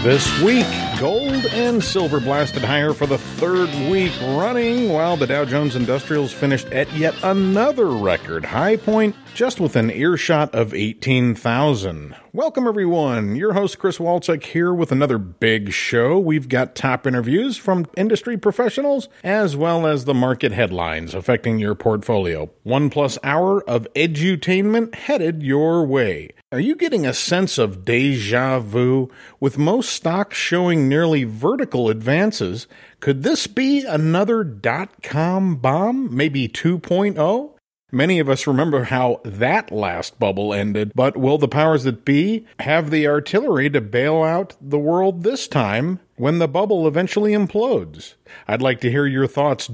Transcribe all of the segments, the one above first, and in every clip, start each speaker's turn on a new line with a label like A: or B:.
A: This week, gold and silver blasted higher for the third week running, while the Dow Jones Industrials finished at yet another record high point, just within earshot of 18,000. Welcome, everyone. Your host, Chris Walczak, here with another big show. We've got top interviews from industry professionals, as well as the market headlines affecting your portfolio. 1+ hour of edutainment headed your way. Are you getting a sense of deja vu? With most stocks showing nearly vertical advances, could this be another dot-com bomb, maybe 2.0? Many of us remember how that last bubble ended, but will the powers that be have the artillery to bail out the world this time when the bubble eventually implodes? I'd like to hear your thoughts,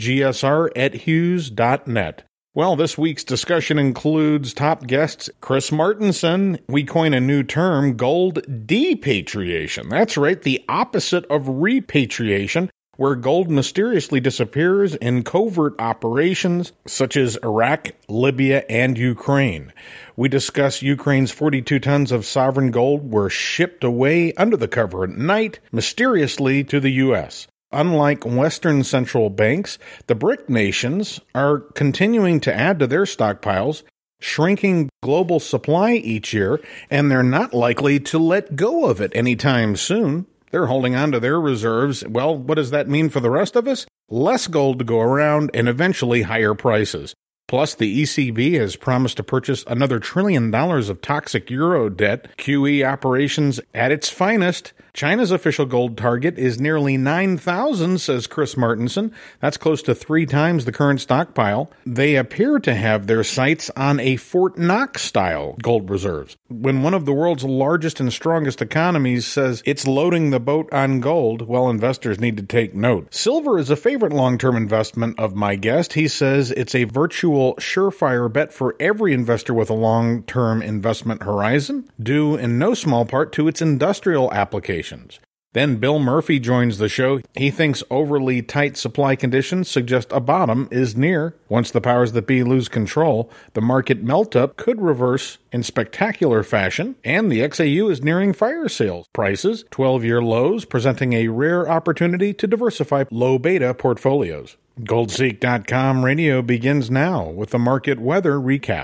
A: gsr@hughes.net. Well, this week's discussion includes top guests Chris Martenson. We coin a new term, gold depatriation. That's right, the opposite of repatriation, where gold mysteriously disappears in covert operations such as Iraq, Libya, and Ukraine. We discuss Ukraine's 42 tons of sovereign gold were shipped away under the cover at night, mysteriously to the U.S. Unlike Western central banks, the BRIC nations are continuing to add to their stockpiles, shrinking global supply each year, and they're not likely to let go of it anytime soon. They're holding on to their reserves. Well, what does that mean for the rest of us? Less gold to go around and eventually higher prices. Plus, the ECB has promised to purchase another $1 trillion of toxic euro debt, QE operations at its finest. China's official gold target is nearly 9,000, says Chris Martenson. That's close to 3 times the current stockpile. They appear to have their sights on a Fort Knox-style gold reserves. When one of the world's largest and strongest economies says it's loading the boat on gold, well, investors need to take note. Silver is a favorite long-term investment of my guest. He says it's a virtual surefire bet for every investor with a long-term investment horizon, due in no small part to its industrial applications. Then Bill Murphy joins the show. He thinks overly tight supply conditions suggest a bottom is near. Once the powers that be lose control, the market melt-up could reverse in spectacular fashion, and the XAU is nearing fire sales prices, 12-year lows, presenting a rare opportunity to diversify low-beta portfolios. GoldSeek.com radio begins now with the market weather recap.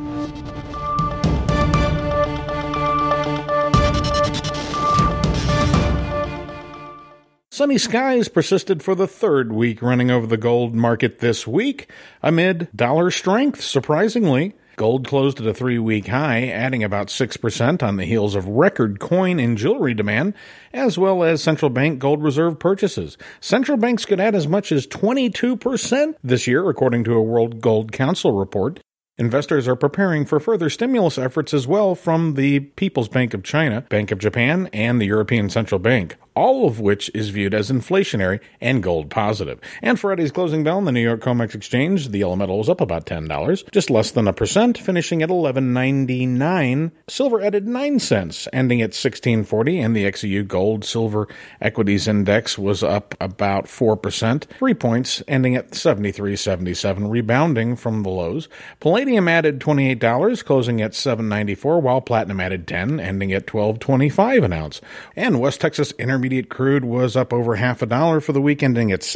A: Sunny skies persisted for the third week running over the gold market this week, amid dollar strength, surprisingly. Gold closed at a 3-week high, adding about 6% on the heels of record coin and jewelry demand, as well as central bank gold reserve purchases. Central banks could add as much as 22% this year, according to a World Gold Council report. Investors are preparing for further stimulus efforts as well from the People's Bank of China, Bank of Japan, and the European Central Bank, all of which is viewed as inflationary and gold positive. And Friday's closing bell on the New York COMEX Exchange, the yellow metal was up about $10, just less than 1%, finishing at $11.99. Silver added 9 cents, ending at $16.40, and the XEU Gold Silver Equities Index was up about 4%, 3 points, ending at 73.77, rebounding from the lows. Palladium added $28, closing at $7.94, while platinum added $10, ending at $12.25 an ounce. And West Texas Intermediate crude was up over $0.50 for the week, ending at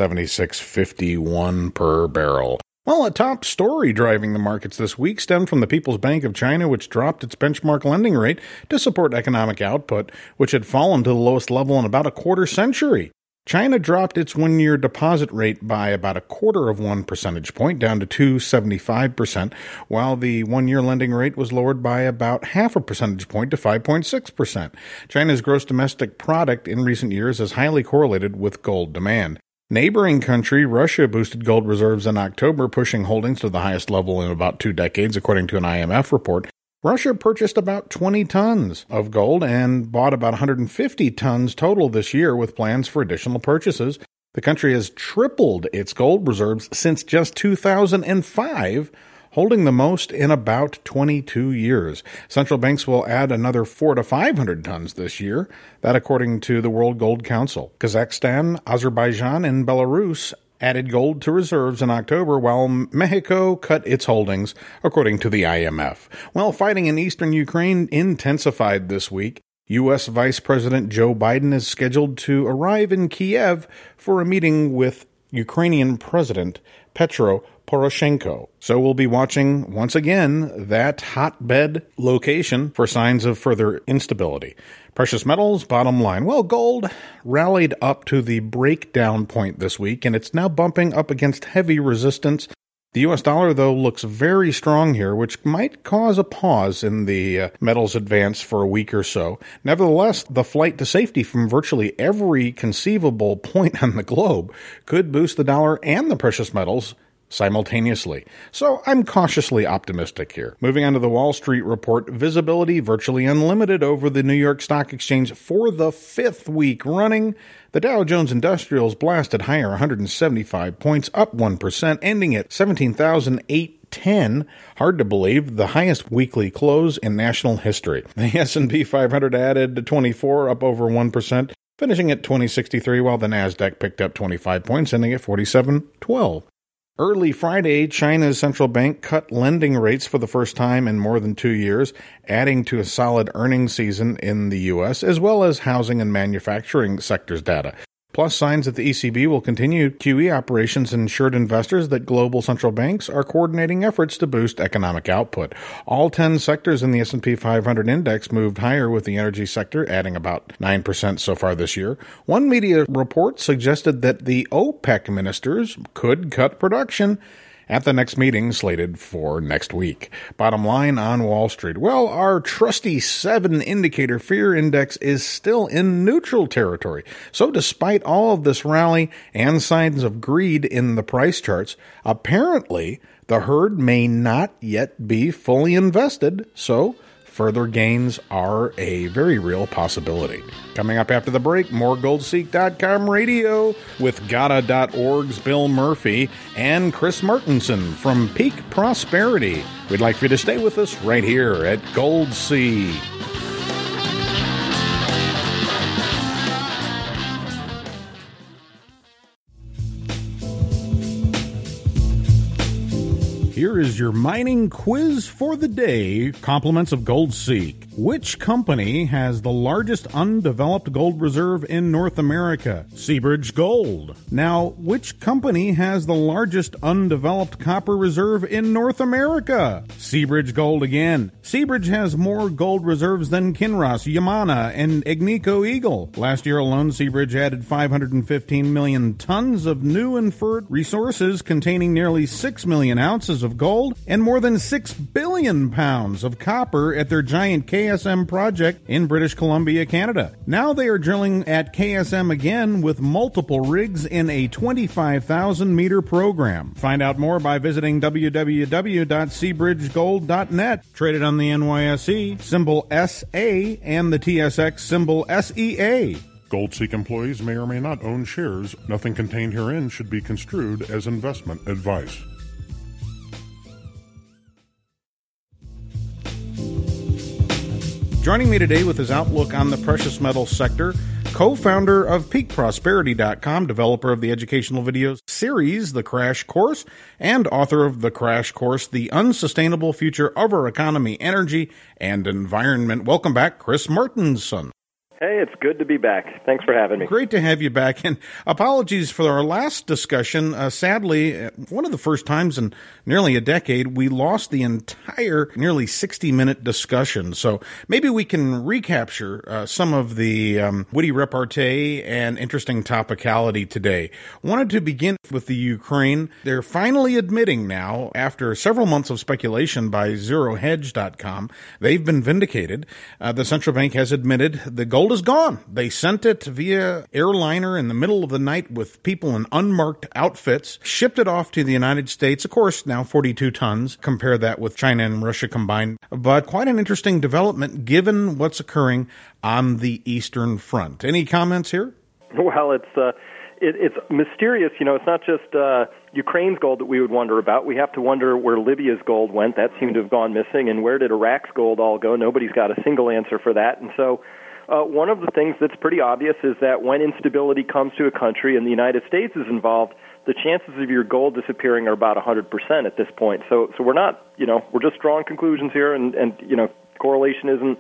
A: $76.51 per barrel. Well, a top story driving the markets this week stemmed from the People's Bank of China, which dropped its benchmark lending rate to support economic output, which had fallen to the lowest level in about a quarter century. China dropped its 1-year deposit rate by about 1/4 percentage point, down to 2.75%, while the 1-year lending rate was lowered by about 0.5 percentage point to 5.6%. China's gross domestic product in recent years is highly correlated with gold demand. Neighboring country Russia boosted gold reserves in October, pushing holdings to the highest level in about 2 decades, according to an IMF report. Russia purchased about 20 tons of gold and bought about 150 tons total this year, with plans for additional purchases. The country has tripled its gold reserves since just 2005, holding the most in about 22 years. Central banks will add another 400 to 500 tons this year, that according to the World Gold Council. Kazakhstan, Azerbaijan, and Belarus added gold to reserves in October, while Mexico cut its holdings, according to the IMF. Well, fighting in eastern Ukraine intensified this week. U.S. Vice President Joe Biden is scheduled to arrive in Kiev for a meeting with Ukrainian President Petro Poroshenko. So we'll be watching, once again, that hotbed location for signs of further instability. Precious metals, bottom line. Well, gold rallied up to the breakdown point this week, and it's now bumping up against heavy resistance. The U.S. dollar, though, looks very strong here, which might cause a pause in the metals advance for a week or so. Nevertheless, the flight to safety from virtually every conceivable point on the globe could boost the dollar and the precious metals simultaneously. So I'm cautiously optimistic here. Moving on to the Wall Street report, visibility virtually unlimited over the New York Stock Exchange for the fifth week running. The Dow Jones Industrials blasted higher 175 points, up 1%, ending at 17,810. Hard to believe, the highest weekly close in national history. The S&P 500 added 24, up over 1%, finishing at 2063, while the Nasdaq picked up 25 points, ending at 4712. Early Friday, China's central bank cut lending rates for the first time in more than 2 years, adding to a solid earnings season in the U.S., as well as housing and manufacturing sectors data. Plus, signs that the ECB will continue QE operations ensured investors that global central banks are coordinating efforts to boost economic output. All 10 sectors in the S&P 500 index moved higher, with the energy sector adding about 9% so far this year. One media report suggested that the OPEC ministers could cut production at the next meeting slated for next week. Bottom line on Wall Street. Well, our trusty 7-indicator fear index is still in neutral territory. So despite all of this rally and signs of greed in the price charts, apparently the herd may not yet be fully invested. So further gains are a very real possibility. Coming up after the break, more GoldSeek.com radio with Gada.org's Bill Murphy and Chris Martenson from Peak Prosperity. We'd like for you to stay with us right here at GoldSeek. Here is your mining quiz for the day. Compliments of GoldSeek. Which company has the largest undeveloped gold reserve in North America? Seabridge Gold. Now, which company has the largest undeveloped copper reserve in North America? Seabridge Gold again. Seabridge has more gold reserves than Kinross, Yamana, and Agnico Eagle. Last year alone, Seabridge added 515 million tons of new inferred resources containing nearly 6 million ounces of gold and more than 6 billion pounds of copper at their giant KSM project in British Columbia, Canada. Now they are drilling at KSM again with multiple rigs in a 25,000-meter program. Find out more by visiting www.seabridgegold.net. Traded on the NYSE, symbol SA, and the TSX, symbol SEA.
B: GoldSeek employees may or may not own shares. Nothing contained herein should be construed as investment advice.
A: Joining me today with his outlook on the precious metal sector, co-founder of PeakProsperity.com, developer of the educational video series, The Crash Course, and author of The Crash Course, The Unsustainable Future of Our Economy, Energy, and Environment. Welcome back, Chris Martenson.
C: Hey, it's good to be back. Thanks for having me.
A: Great to have you back. And apologies for our last discussion. Sadly, one of the first times in nearly a decade, we lost the entire nearly 60-minute discussion. So maybe we can recapture some of the witty repartee and interesting topicality today. Wanted to begin with the Ukraine. They're finally admitting now, after several months of speculation by ZeroHedge.com, they've been vindicated. The central bank has admitted the gold is gone. They sent it via airliner in the middle of the night with people in unmarked outfits, shipped it off to the United States. Of course, now 42 tons. Compare that with China and Russia combined. But quite an interesting development given what's occurring on the Eastern Front. Any comments here?
C: Well, it's mysterious. You know, it's not just Ukraine's gold that we would wonder about. We have to wonder where Libya's gold went. That seemed to have gone missing. And where did Iraq's gold all go? Nobody's got a single answer for that. And so one of the things that's pretty obvious is that when instability comes to a country and the United States is involved, the chances of your gold disappearing are about 100% at this point. So we're not, we're just drawing conclusions here, and correlation isn't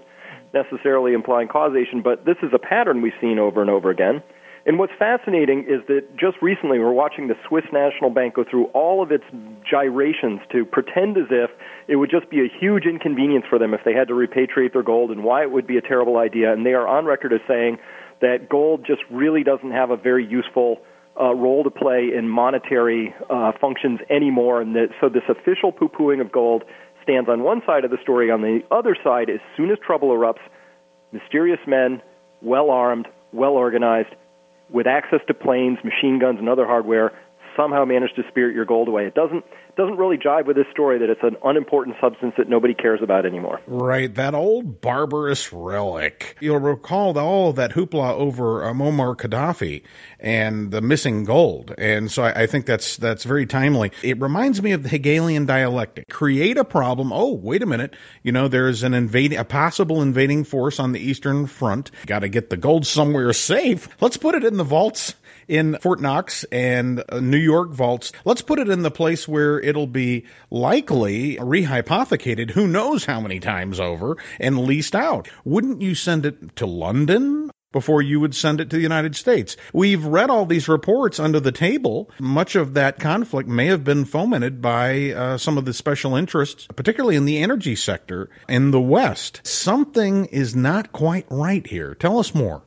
C: necessarily implying causation, but this is a pattern we've seen over and over again. And what's fascinating is that just recently we're watching the Swiss National Bank go through all of its gyrations to pretend as if it would just be a huge inconvenience for them if they had to repatriate their gold and why it would be a terrible idea. And they are on record as saying that gold just really doesn't have a very useful role to play in monetary functions anymore. And so this official poo-pooing of gold stands on one side of the story. On the other side, as soon as trouble erupts, mysterious men, well-armed, well-organized, with access to planes, machine guns, and other hardware, somehow manage to spirit your gold away. It doesn't really jive with this story that it's an unimportant substance that nobody cares about anymore.
A: Right, that old barbarous relic. You'll recall all of that hoopla over Muammar Gaddafi and the missing gold. And so I think that's very timely. It reminds me of the Hegelian dialectic. Create a problem. Oh, wait a minute. There's a possible invading force on the Eastern Front. Got to get the gold somewhere safe. Let's put it in the vaults in Fort Knox and New York vaults. Let's put it in the place where it'll be likely rehypothecated who knows how many times over and leased out. Wouldn't you send it to London before you would send it to the United States? We've read all these reports under the table. Much of that conflict may have been fomented by some of the special interests, particularly in the energy sector in the West. Something is not quite right here. Tell us more.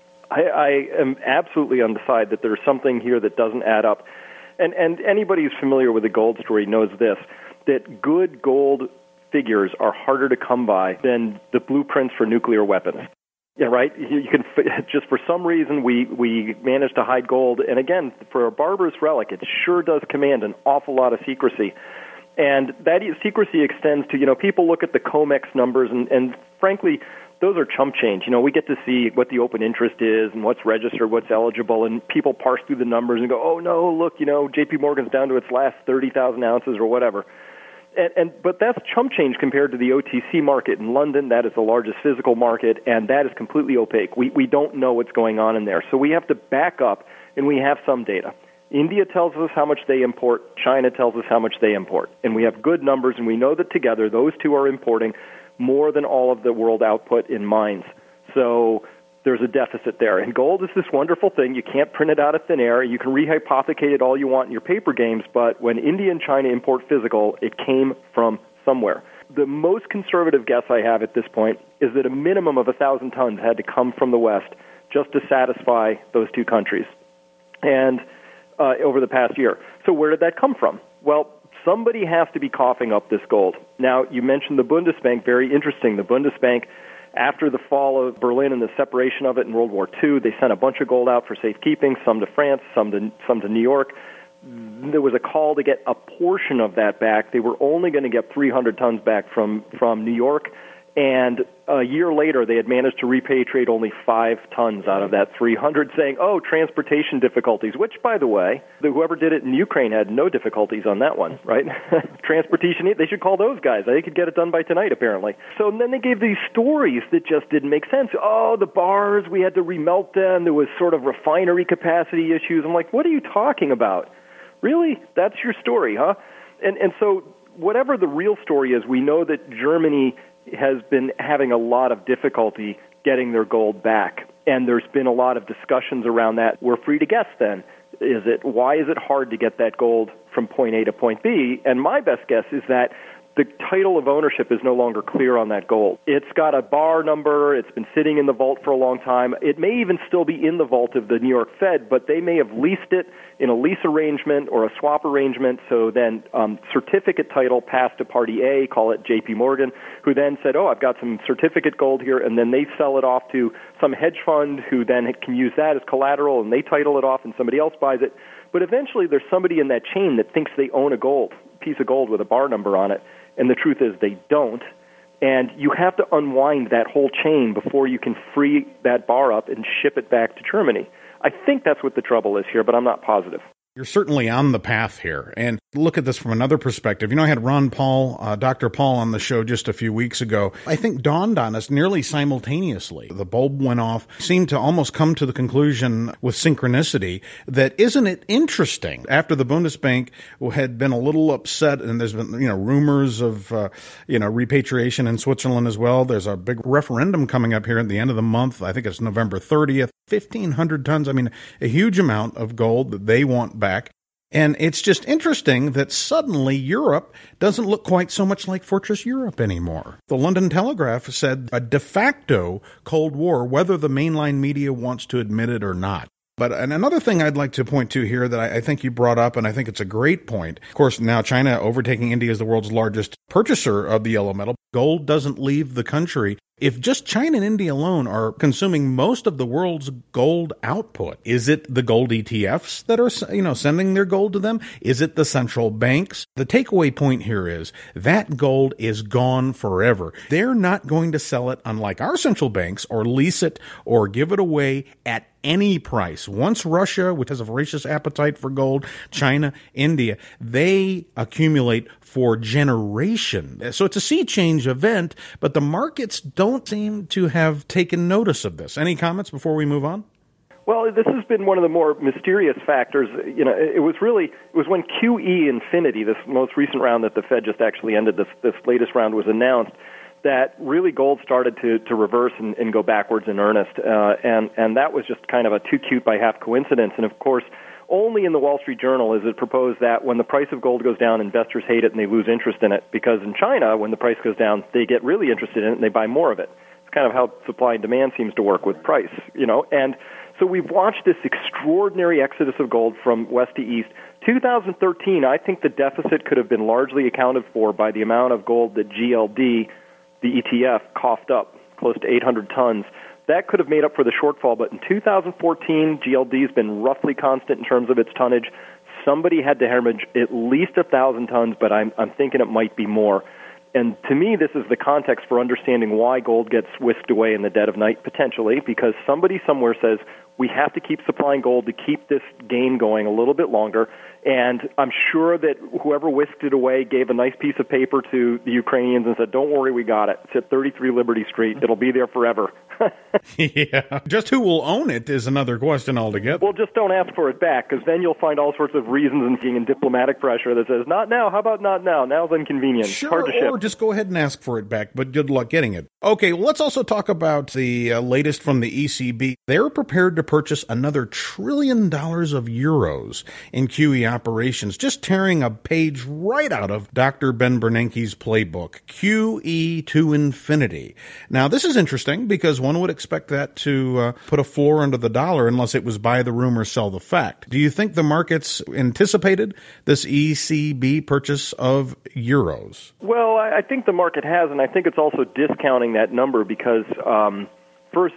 C: I am absolutely on the side that there's something here that doesn't add up. And anybody who's familiar with the gold story knows this, that good gold figures are harder to come by than the blueprints for nuclear weapons. Yeah, right? You can just for some reason we managed to hide gold. And again, for a barbarous relic, it sure does command an awful lot of secrecy. And that secrecy extends to, people look at the COMEX numbers and frankly, those are chump change. We get to see what the open interest is and what's registered, what's eligible, and people parse through the numbers and go, oh, no, look, J.P. Morgan's down to its last 30,000 ounces or whatever. But that's chump change compared to the OTC market in London. That is the largest physical market, and that is completely opaque. We don't know what's going on in there. So we have to back up, and we have some data. India tells us how much they import. China tells us how much they import. And we have good numbers, and we know that together those two are importing more than all of the world output in mines. So there's a deficit there. And gold is this wonderful thing. You can't print it out of thin air. You can rehypothecate it all you want in your paper games, but when India and China import physical, it came from somewhere. The most conservative guess I have at this point is that a minimum of 1,000 tons had to come from the West just to satisfy those two countries and over the past year. So where did that come from? Well, somebody has to be coughing up this gold. Now, you mentioned the Bundesbank, very interesting. The Bundesbank, after the fall of Berlin and the separation of it in World War II, they sent a bunch of gold out for safekeeping, some to France, some to New York. There was a call to get a portion of that back. They were only going to get 300 tons back from New York, and a year later they had managed to repatriate only 5 tons out of that 300, saying, oh, transportation difficulties, which, by the way, whoever did it in Ukraine had no difficulties on that one, right? Transportation, they should call those guys. They could get it done by tonight, apparently. So then they gave these stories that just didn't make sense. Oh, the bars, we had to remelt them. There was sort of refinery capacity issues. I'm like, what are you talking about? Really? That's your story, huh? And so whatever the real story is, we know that Germany has been having a lot of difficulty getting their gold back, and there's been a lot of discussions around that. We're free to guess then. Why is it hard to get that gold from point A to point B? And my best guess is that the title of ownership is no longer clear on that gold. It's got a bar number. It's been sitting in the vault for a long time. It may even still be in the vault of the New York Fed, but they may have leased it in a lease arrangement or a swap arrangement. So then certificate title passed to party A, call it J.P. Morgan, who then said, oh, I've got some certificate gold here, and then they sell it off to some hedge fund who then can use that as collateral, and they title it off and somebody else buys it. But eventually there's somebody in that chain that thinks they own a piece of gold with a bar number on it. And the truth is they don't. And you have to unwind that whole chain before you can free that bar up and ship it back to Germany. I think that's what the trouble is here, but I'm not positive.
A: You're certainly on the path here. And look at this from another perspective. I had Ron Paul, Dr. Paul on the show just a few weeks ago. I think dawned on us nearly simultaneously. The bulb went off, seemed to almost come to the conclusion with synchronicity that isn't it interesting? After the Bundesbank had been a little upset, and there's been, rumors of, repatriation in Switzerland as well. There's a big referendum coming up here at the end of the month. I think it's November 30th. 1,500 tons. A huge amount of gold that they want back. And it's just interesting that suddenly Europe doesn't look quite so much like Fortress Europe anymore. The London Telegraph said a de facto Cold War, whether the mainline media wants to admit it or not. But another thing I'd like to point to here that I think you brought up, and I think it's a great point. Of course, now China overtaking India as the world's largest purchaser of the yellow metal. Gold doesn't leave the country. If just China and India alone are consuming most of the world's gold output, is it the gold ETFs that are, sending their gold to them? Is it the central banks? The takeaway point here is that gold is gone forever. They're not going to sell it, unlike our central banks, or lease it or give it away at any price. Once Russia, which has a voracious appetite for gold, China, India, they accumulate for generations. So it's a sea change event, but the markets don't seem to have taken notice of this. Any comments before we move on?
C: Well, this has been one of the more mysterious factors. It was when QE Infinity, this most recent round that the Fed just actually ended, this latest round was announced, that really gold started to reverse and go backwards in earnest. And that was just kind of a too cute by half coincidence. And of course, only in the Wall Street Journal is it proposed that when the price of gold goes down, investors hate it and they lose interest in it. Because in China, when the price goes down, they get really interested in it and they buy more of it. It's kind of how supply and demand seems to work with price, And so we've watched this extraordinary exodus of gold from west to east. 2013, I think the deficit could have been largely accounted for by the amount of gold that GLD, the ETF, coughed up, close to 800 tons. That could have made up for the shortfall, but in 2014, GLD has been roughly constant in terms of its tonnage. Somebody had to hemorrhage at least 1,000 tons, but I'm thinking it might be more. And to me, this is the context for understanding why gold gets whisked away in the dead of night, potentially, because somebody somewhere says, we have to keep supplying gold to keep this game going a little bit longer. And I'm sure that whoever whisked it away gave a nice piece of paper to the Ukrainians and said, don't worry, we got it. It's at 33 Liberty Street. It'll be there forever.
A: Yeah. Just who will own it is another question altogether.
C: Well, just don't ask for it back, because then you'll find all sorts of reasons and diplomatic pressure that says, not now. How about not now? Now's inconvenient.
A: Sure,
C: hard to ship.
A: Or just go ahead and ask for it back, but good luck getting it. Okay, well, let's also talk about the latest from the ECB. They're prepared to purchase another $1 trillion of euros in QE operations, just tearing a page right out of Dr. Ben Bernanke's playbook, QE to infinity. Now, this is interesting because one would expect that to put a floor under the dollar unless it was buy the rumor, sell the fact. Do you think the markets anticipated this ECB purchase of euros?
C: Well, I think the market has, and I think it's also discounting that number because first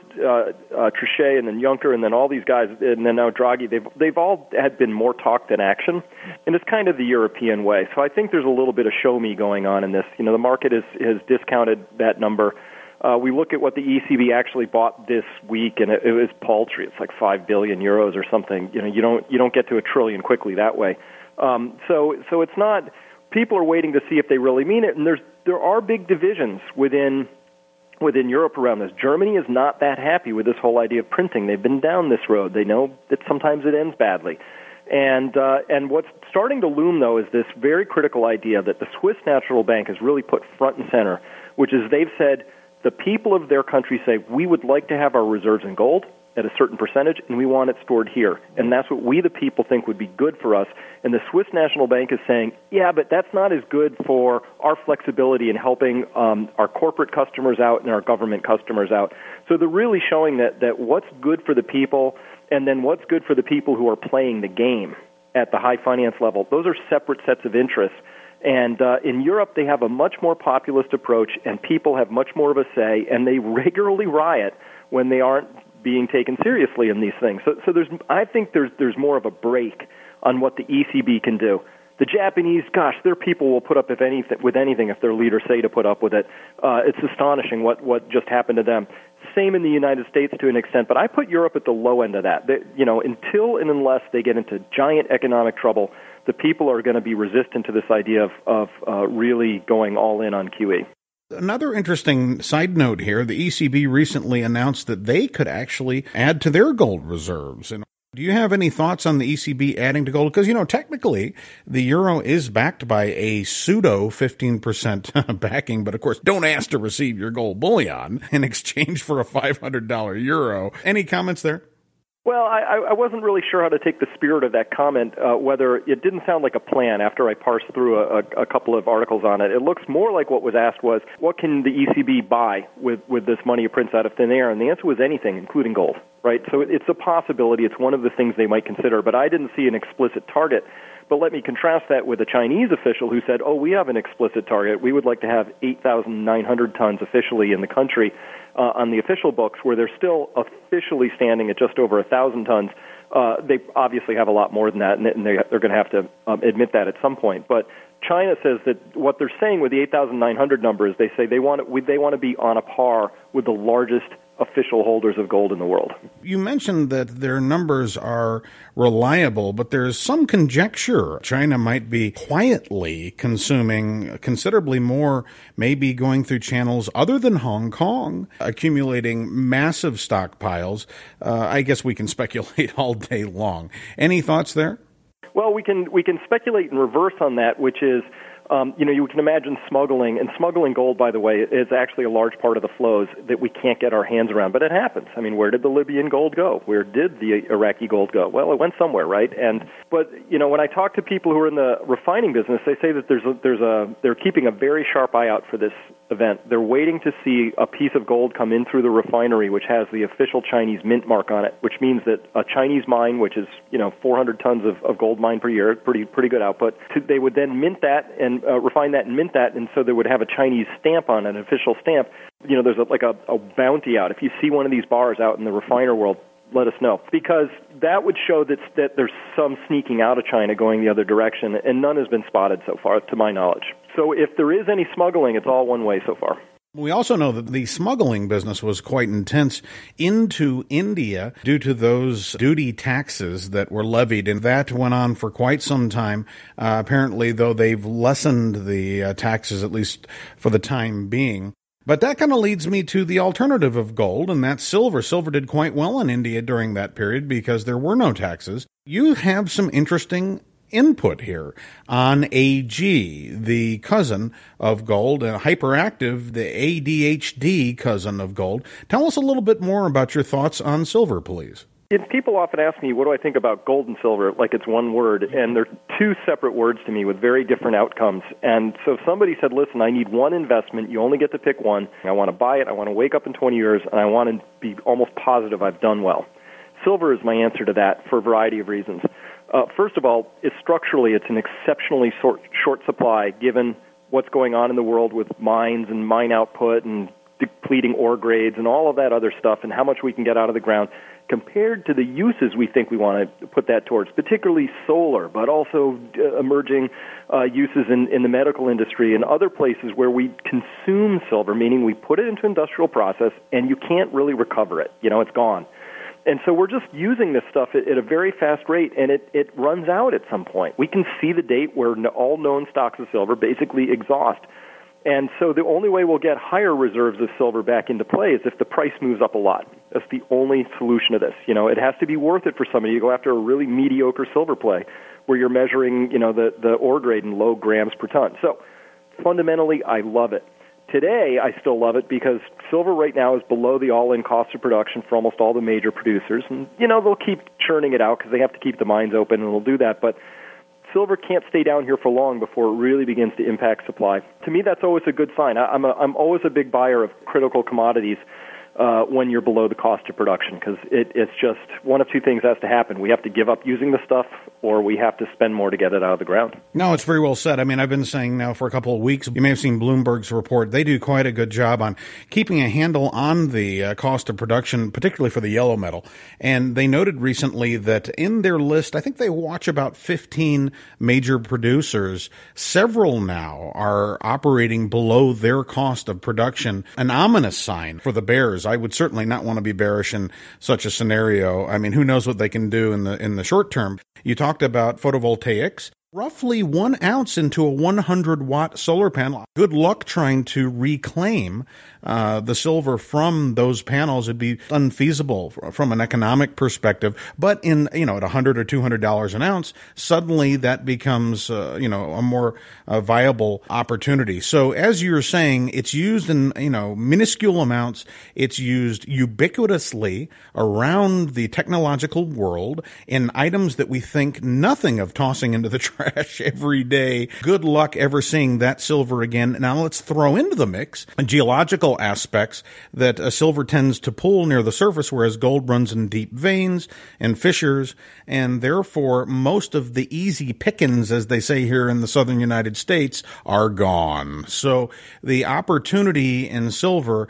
C: Trichet and then Juncker and then all these guys and then now Draghi, they've all had been more talk than action, and it's kind of the European way. So I think there's a little bit of show me going on in this. The market has discounted that number. We look at what the ECB actually bought this week, and it was paltry. It's like 5 billion euros or something. You don't get to $1 trillion quickly that way. So it's not. People are waiting to see if they really mean it, and there are big divisions within Europe around this. Germany is not that happy with this whole idea of printing. They've been down this road. They know that sometimes it ends badly. And what's starting to loom, though, is this very critical idea that the Swiss National Bank has really put front and center, which is they've said the people of their country say, we would like to have our reserves in gold at a certain percentage, and we want it stored here. And that's what we, the people, think would be good for us. And the Swiss National Bank is saying, yeah, but that's not as good for our flexibility in helping our corporate customers out and our government customers out. So they're really showing that what's good for the people and then what's good for the people who are playing the game at the high finance level, those are separate sets of interests. And in Europe, they have a much more populist approach, and people have much more of a say, and they regularly riot when they aren't being taken seriously in these things. So I think there's more of a break on what the ECB can do. The Japanese, gosh, their people will put up with anything if their leaders say to put up with it. It's astonishing what just happened to them. Same in the United States to an extent, but I put Europe at the low end of that. Until and unless they get into giant economic trouble, the people are going to be resistant to this idea of really going all in on QE.
A: Another interesting side note here, the ECB recently announced that they could actually add to their gold reserves. And do you have any thoughts on the ECB adding to gold? Because, technically the euro is backed by a pseudo 15% backing, but of course, don't ask to receive your gold bullion in exchange for a $500 euro. Any comments there?
C: Well, I wasn't really sure how to take the spirit of that comment, whether it didn't sound like a plan after I parsed through a couple of articles on it. It looks more like what was asked was, what can the ECB buy with this money it prints out of thin air? And the answer was anything, including gold, right? So it's a possibility. It's one of the things they might consider, but I didn't see an explicit target. But let me contrast that with a Chinese official who said, we have an explicit target. We would like to have 8,900 tons officially in the country on the official books, where they're still officially standing at just over 1,000 tons. They obviously have a lot more than that, and they're going to have to admit that at some point. But China says that what they're saying with the 8,900 number is they say they want to be on a par with the largest official holders of gold in the world.
A: You mentioned that their numbers are reliable, but there's some conjecture China might be quietly consuming considerably more, maybe going through channels other than Hong Kong, accumulating massive stockpiles. I guess we can speculate all day long. Any thoughts there?
C: Well, we can speculate in reverse on that, which is, you can imagine smuggling, and smuggling gold, by the way, is actually a large part of the flows that we can't get our hands around, but it happens. I mean, where did the Libyan gold go? Where did the Iraqi gold go? Well, it went somewhere, right? But when I talk to people who are in the refining business, they say that they're keeping a very sharp eye out for this event. They're waiting to see a piece of gold come in through the refinery, which has the official Chinese mint mark on it, which means that a Chinese mine, which is 400 tons of gold mine per year, pretty good output, they would then mint that and refine that and mint that, and so they would have a Chinese stamp on it, an official stamp. There's a bounty out. If you see one of these bars out in the refiner world, let us know, because that would show that there's some sneaking out of China going the other direction, and none has been spotted so far, to my knowledge. So if there is any smuggling, it's all one way so far.
A: We also know that the smuggling business was quite intense into India due to those duty taxes that were levied, and that went on for quite some time. Apparently, though, they've lessened the taxes, at least for the time being. But that kind of leads me to the alternative of gold, and that's silver. Silver did quite well in India during that period because there were no taxes. You have some interesting input here on AG, the cousin of gold, and hyperactive, the ADHD cousin of gold. Tell us a little bit more about your thoughts on silver, please.
C: People often ask me, what do I think about gold and silver, like it's one word, and they're two separate words to me with very different outcomes. And so if somebody said, listen, I need one investment, you only get to pick one, I want to buy it, I want to wake up in 20 years, and I want to be almost positive I've done well. Silver is my answer to that for a variety of reasons. First of all, structurally, it's an exceptionally short supply given what's going on in the world with mines and mine output and depleting ore grades and all of that other stuff and how much we can get out of the ground compared to the uses we think we want to put that towards, particularly solar, but also emerging uses in the medical industry and other places where we consume silver, meaning we put it into industrial process and you can't really recover it. It's gone. And so we're just using this stuff at a very fast rate, and it runs out at some point. We can see the date where all known stocks of silver basically exhaust. And so the only way we'll get higher reserves of silver back into play is if the price moves up a lot. That's the only solution to this. It has to be worth it for somebody to go after a really mediocre silver play where you're measuring, the ore grade in low grams per ton. So fundamentally, I love it. Today, I still love it because silver right now is below the all-in cost of production for almost all the major producers. And, they'll keep churning it out because they have to keep the mines open, and they'll do that. But silver can't stay down here for long before it really begins to impact supply. To me, that's always a good sign. I'm always a big buyer of critical commodities when you're below the cost of production because it's just one of two things has to happen. We have to give up using the stuff or we have to spend more to get it out of the ground.
A: No, it's very well said. I mean, I've been saying now for a couple of weeks, you may have seen Bloomberg's report. They do quite a good job on keeping a handle on the cost of production, particularly for the yellow metal. And they noted recently that in their list, I think they watch about 15 major producers. Several now are operating below their cost of production, an ominous sign for the bears. I would certainly not want to be bearish in such a scenario. I mean, who knows what they can do in the short term. You talked about photovoltaics. Roughly 1 ounce into a 100-watt solar panel. Good luck trying to reclaim the silver from those panels. It'd be unfeasible from an economic perspective. But at $100 or $200 an ounce, suddenly that becomes a more viable opportunity. So as you're saying, it's used in minuscule amounts. It's used ubiquitously around the technological world in items that we think nothing of tossing into the trash every day. Good luck ever seeing that silver again. Now let's throw into the mix geological aspects that silver tends to pool near the surface, whereas gold runs in deep veins and fissures, and therefore most of the easy pickings, as they say here in the southern United States, are gone. So the opportunity in silver,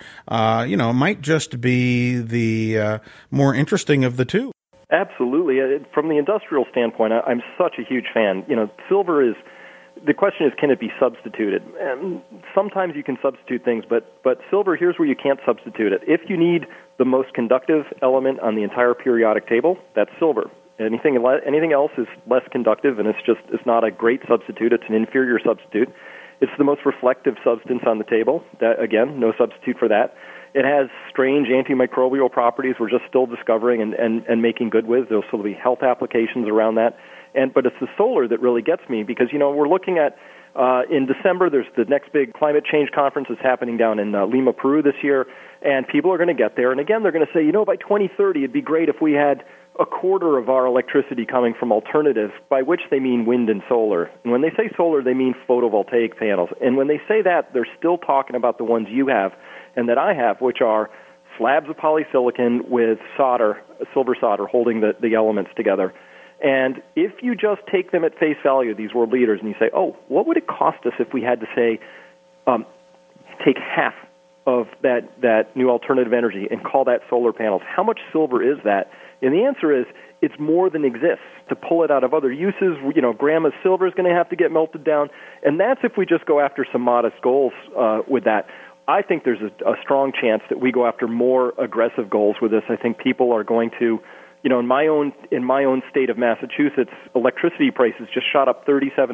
A: might just be the more interesting of the two.
C: Absolutely. From the industrial standpoint, I'm such a huge fan. Silver is, the question is, can it be substituted? And sometimes you can substitute things, but silver, here's where you can't substitute it. If you need the most conductive element on the entire periodic table, that's silver. Anything else is less conductive, and it's not a great substitute. It's an inferior substitute. It's the most reflective substance on the table. That, again, no substitute for that. It has strange antimicrobial properties we're just still discovering and making good with. There'll still be health applications around that. But it's the solar that really gets me because, we're looking at, in December, there's the next big climate change conference that's happening down in Lima, Peru this year, and people are going to get there. And again, they're going to say, by 2030, it'd be great if we had a quarter of our electricity coming from alternatives, by which they mean wind and solar. And when they say solar, they mean photovoltaic panels. And when they say that, they're still talking about the ones you have and that I have, which are slabs of polysilicon with solder, silver solder, holding the elements together. And if you just take them at face value, these world leaders, and you say, what would it cost us if we had to say, take half of that new alternative energy and call that solar panels? How much silver is that? And the answer is, it's more than exists. To pull it out of other uses, grams of silver is going to have to get melted down. And that's if we just go after some modest goals with that. I think there's a strong chance that we go after more aggressive goals with this. I think people are going to, in my own state of Massachusetts, electricity prices just shot up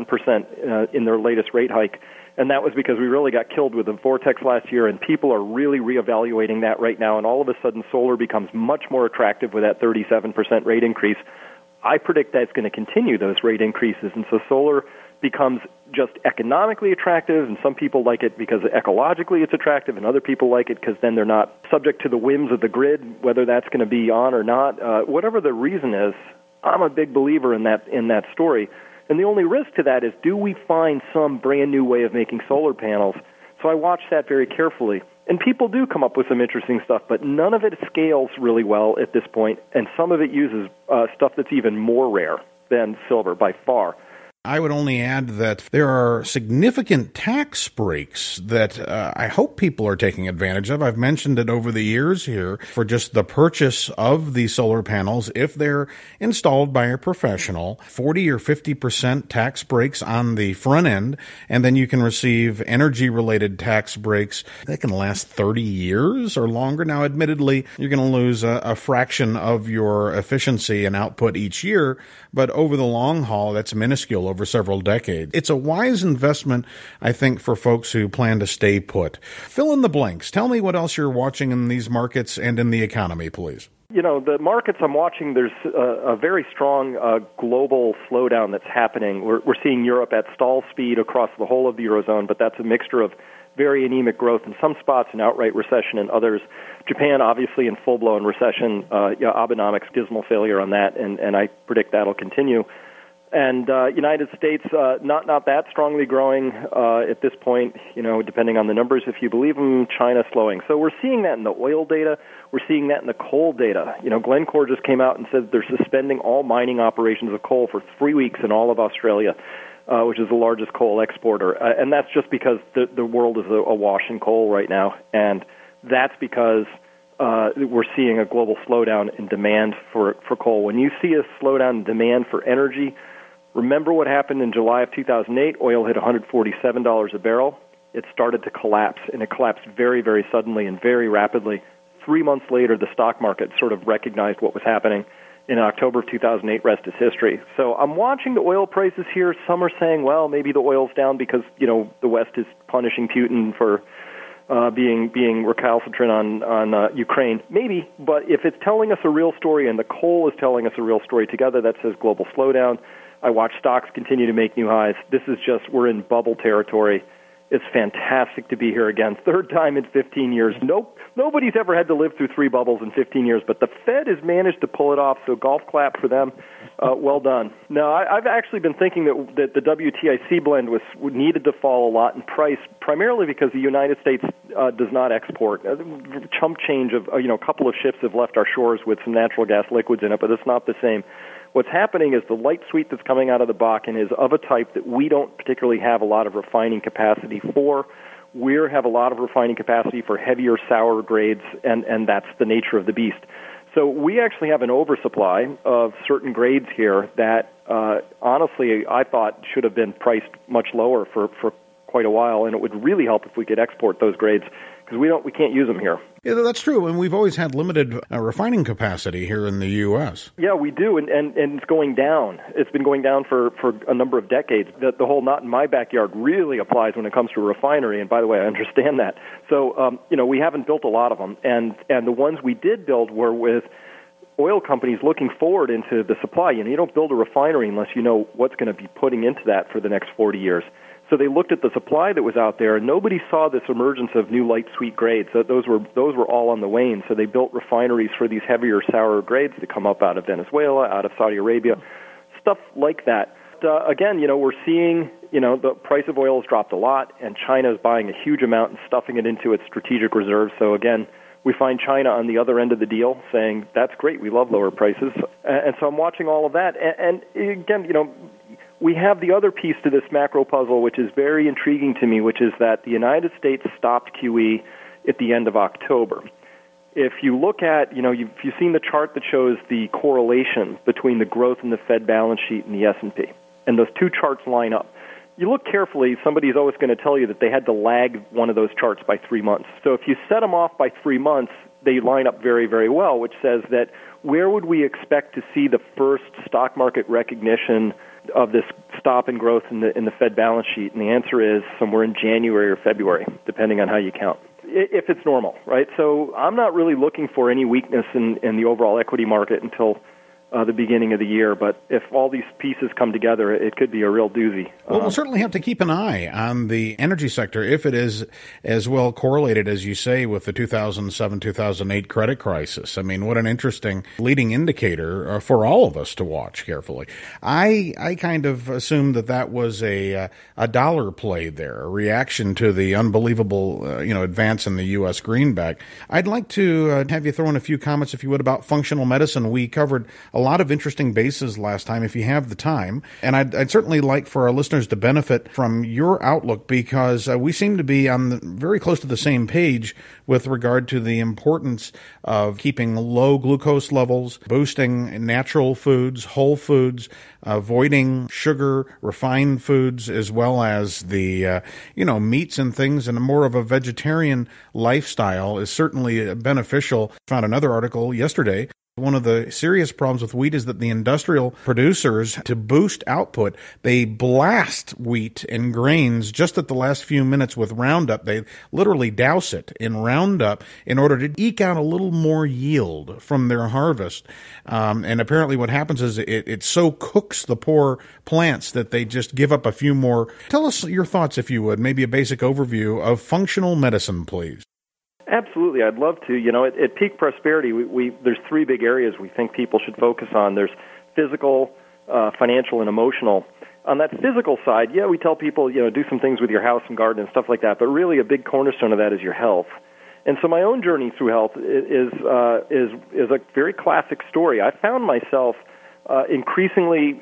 C: 37% in their latest rate hike, and that was because we really got killed with the vortex last year, and people are really reevaluating that right now, and all of a sudden solar becomes much more attractive with that 37% rate increase. I predict that's going to continue, those rate increases, and so solar becomes just economically attractive, and some people like it because ecologically it's attractive, and other people like it because then they're not subject to the whims of the grid, whether that's going to be on or not. Whatever the reason is, I'm a big believer in that story. And the only risk to that is, do we find some brand new way of making solar panels? So I watch that very carefully. And people do come up with some interesting stuff, but none of it scales really well at this point, and some of it uses stuff that's even more rare than silver by far.
A: I would only add that there are significant tax breaks that I hope people are taking advantage of. I've mentioned it over the years here for just the purchase of the solar panels. If they're installed by a professional, 40 or 50% tax breaks on the front end, and then you can receive energy-related tax breaks that can last 30 years or longer. Now, admittedly, you're going to lose a fraction of your efficiency and output each year, but over the long haul, that's minuscule over several decades. It's a wise investment, I think, for folks who plan to stay put. Fill in the blanks. Tell me what else you're watching in these markets and in the economy, please.
C: The markets I'm watching, there's a very strong global slowdown that's happening. We're seeing Europe at stall speed across the whole of the Eurozone, but that's a mixture of very anemic growth in some spots and outright recession in others. Japan, obviously, in full-blown recession. Abenomics, dismal failure on that, and I predict that'll continue. And United States, not that strongly growing at this point, depending on the numbers, if you believe them. China slowing. So we're seeing that in the oil data. We're seeing that in the coal data. Glencore just came out and said they're suspending all mining operations of coal for 3 weeks in all of Australia, which is the largest coal exporter. And that's just because the world is awash in coal right now. And that's because we're seeing a global slowdown in demand for coal. When you see a slowdown in demand for energy, remember what happened in July of 2008. Oil hit $147 a barrel. It started to collapse, and it collapsed very, very suddenly and very rapidly. 3 months later, the stock market sort of recognized what was happening in October of 2008, rest is history. So I'm watching the oil prices here. Some are saying, well, maybe the oil's down because, the West is punishing Putin for being recalcitrant on Ukraine. Maybe, but if it's telling us a real story and the coal is telling us a real story together that says global slowdown, I watch stocks continue to make new highs. This is we're in bubble territory. It's fantastic to be here again. Third time in 15 years. Nobody's ever had to live through 3 bubbles in 15 years, but the Fed has managed to pull it off, so golf clap for them. Well done. No, I've actually been thinking that the WTIC blend needed to fall a lot in price, primarily because the United States does not export. Chump change of, a couple of ships have left our shores with some natural gas liquids in it, but it's not the same. What's happening is the light sweet that's coming out of the Bakken is of a type that we don't particularly have a lot of refining capacity for. We have a lot of refining capacity for heavier sour grades, and that's the nature of the beast. So we actually have an oversupply of certain grades here that, honestly, I thought should have been priced much lower for quite a while, and it would really help if we could export those grades because we can't use them here.
A: Yeah, that's true, and we've always had limited refining capacity here in the U.S.
C: Yeah, we do, and it's going down. It's been going down for a number of decades. The whole not in my backyard really applies when it comes to a refinery, and by the way, I understand that. So, we haven't built a lot of them, and the ones we did build were with oil companies looking forward into the supply. You don't build a refinery unless you know what's going to be putting into that for the next 40 years. So they looked at the supply that was out there, and nobody saw this emergence of new light sweet grades. So those were all on the wane. So they built refineries for these heavier, sour grades that come up out of Venezuela, out of Saudi Arabia, stuff like that. Again, we're seeing, the price of oil has dropped a lot, and China is buying a huge amount and stuffing it into its strategic reserves. So again, we find China on the other end of the deal saying, that's great, we love lower prices. And so I'm watching all of that. And again, we have the other piece to this macro puzzle, which is very intriguing to me, which is that the United States stopped QE at the end of October. If you look at, if you've seen the chart that shows the correlation between the growth in the Fed balance sheet and the S&P, and those two charts line up, you look carefully, somebody's always going to tell you that they had to lag one of those charts by 3 months. So if you set them off by 3 months, they line up very, very well, which says that where would we expect to see the first stock market recognition of this stop in growth in the Fed balance sheet? And the answer is somewhere in January or February, depending on how you count, if it's normal, right? So I'm not really looking for any weakness in the overall equity market until the beginning of the year. But if all these pieces come together, it could be a real doozy.
A: Well, we'll certainly have to keep an eye on the energy sector if it is as well correlated, as you say, with the 2007-2008 credit crisis. I mean, what an interesting leading indicator for all of us to watch carefully. I kind of assumed that was a dollar play there, a reaction to the unbelievable advance in the U.S. greenback. I'd like to have you throw in a few comments, if you would, about functional medicine. We covered a lot of interesting bases last time, if you have the time. And I'd certainly like for our listeners to benefit from your outlook, because we seem to be on very close to the same page with regard to the importance of keeping low glucose levels, boosting natural foods, whole foods, avoiding sugar, refined foods, as well as the, meats and things, and more of a vegetarian lifestyle is certainly beneficial. I found another article yesterday. One of the serious problems with wheat is that the industrial producers, to boost output, they blast wheat and grains just at the last few minutes with Roundup. They literally douse it in Roundup in order to eke out a little more yield from their harvest. And apparently what happens is it so cooks the poor plants that they just give up a few more. Tell us your thoughts, if you would, maybe a basic overview of functional medicine, please.
C: Absolutely, I'd love to. At Peak Prosperity, there's 3 big areas we think people should focus on. There's physical, financial, and emotional. On that physical side, we tell people, do some things with your house and garden and stuff like that, but really a big cornerstone of that is your health. And so my own journey through health is a very classic story. I found myself increasingly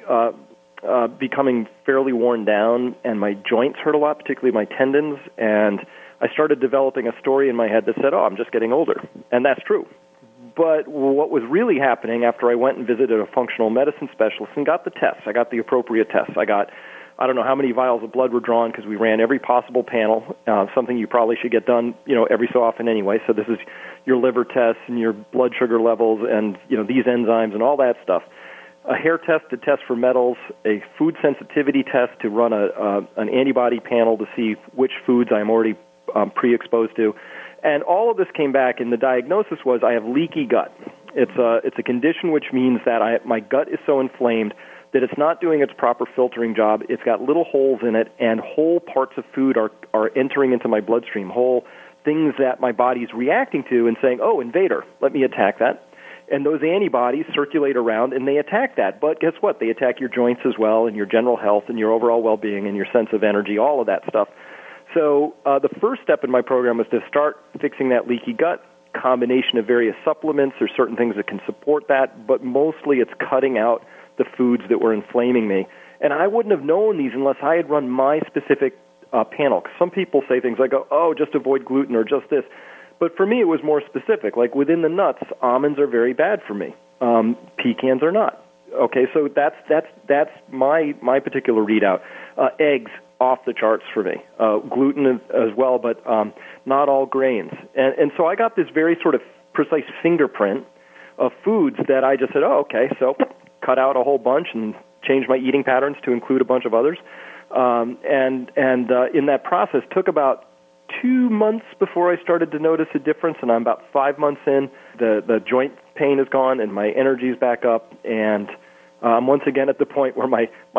C: becoming fairly worn down, and my joints hurt a lot, particularly my tendons, and I started developing a story in my head that said, I'm just getting older. And that's true. But what was really happening after I went and visited a functional medicine specialist and got the tests, I got the appropriate tests. I I don't know how many vials of blood were drawn because we ran every possible panel, something you probably should get done, every so often anyway. So this is your liver tests and your blood sugar levels and, these enzymes and all that stuff. A hair test to test for metals, a food sensitivity test to run an antibody panel to see which foods I'm already pre-exposed to. And all of this came back, and the diagnosis was I have leaky gut. It's a condition which means that my gut is so inflamed that it's not doing its proper filtering job. It's got little holes in it, and whole parts of food are entering into my bloodstream, whole things that my body's reacting to and saying, oh, invader, let me attack that. And those antibodies circulate around, and they attack that. But guess what? They attack your joints as well, and your general health, and your overall well-being, and your sense of energy, all of that stuff. So the first step in my program was to start fixing that leaky gut, combination of various supplements or certain things that can support that, but mostly it's cutting out the foods that were inflaming me. And I wouldn't have known these unless I had run my specific panel. Some people say things like, oh, just avoid gluten or just this. But for me, it was more specific. Like within the nuts, almonds are very bad for me. Pecans are not. Okay, so that's my particular readout. Eggs, off the charts for me. Gluten as well, but not all grains. And so I got this very sort of precise fingerprint of foods that I just said, oh, okay, so cut out a whole bunch and change my eating patterns to include a bunch of others. And in that process, took about 2 months before I started to notice a difference, and I'm about 5 months in. The joint pain is gone, and my energy's back up, and I'm once again at the point where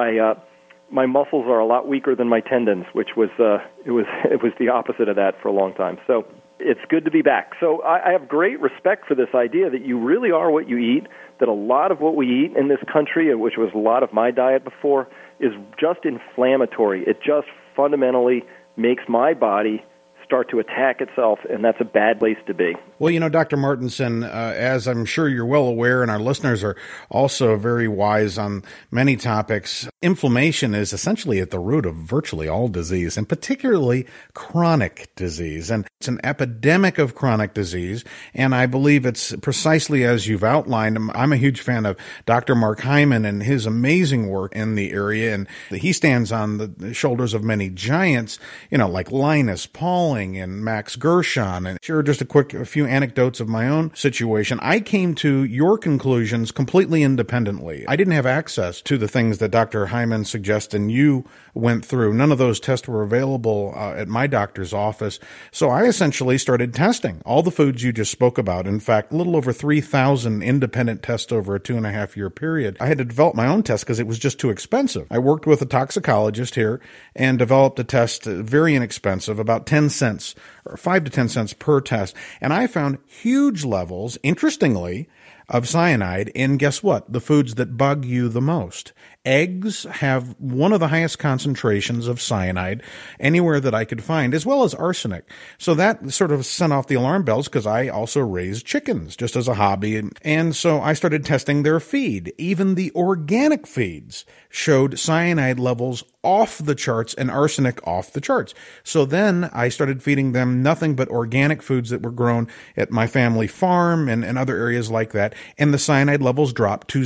C: my muscles are a lot weaker than my tendons, which was it was the opposite of that for a long time. So it's good to be back. So I have great respect for this idea that you really are what you eat, that a lot of what we eat in this country, which was a lot of my diet before, is just inflammatory. It just fundamentally makes my body start to attack itself, and that's a bad place to be.
A: Well, Dr. Martinson, as I'm sure you're well aware, and our listeners are also very wise on many topics, inflammation is essentially at the root of virtually all disease, and particularly chronic disease. And it's an epidemic of chronic disease, and I believe it's precisely as you've outlined. I'm a huge fan of Dr. Mark Hyman and his amazing work in the area, and he stands on the shoulders of many giants, like Linus Pauling and Max Gershon. And share just a few anecdotes of my own situation. I came to your conclusions completely independently. I didn't have access to the things that Dr. Hyman suggests and you went through. None of those tests were available at my doctor's office. So I essentially started testing all the foods you just spoke about. In fact, a little over 3,000 independent tests over a 2.5-year period. I had to develop my own test because it was just too expensive. I worked with a toxicologist here and developed a test, very inexpensive, about 10 cents or 5 to 10 cents per test. And I found huge levels, interestingly, of cyanide in, guess what? The foods that bug you the most. Eggs have one of the highest concentrations of cyanide anywhere that I could find, as well as arsenic. So that sort of sent off the alarm bells because I also raised chickens just as a hobby. And so I started testing their feed. Even the organic feeds showed cyanide levels off the charts and arsenic off the charts. So then I started feeding them nothing but organic foods that were grown at my family farm and other areas like that. And the cyanide levels dropped to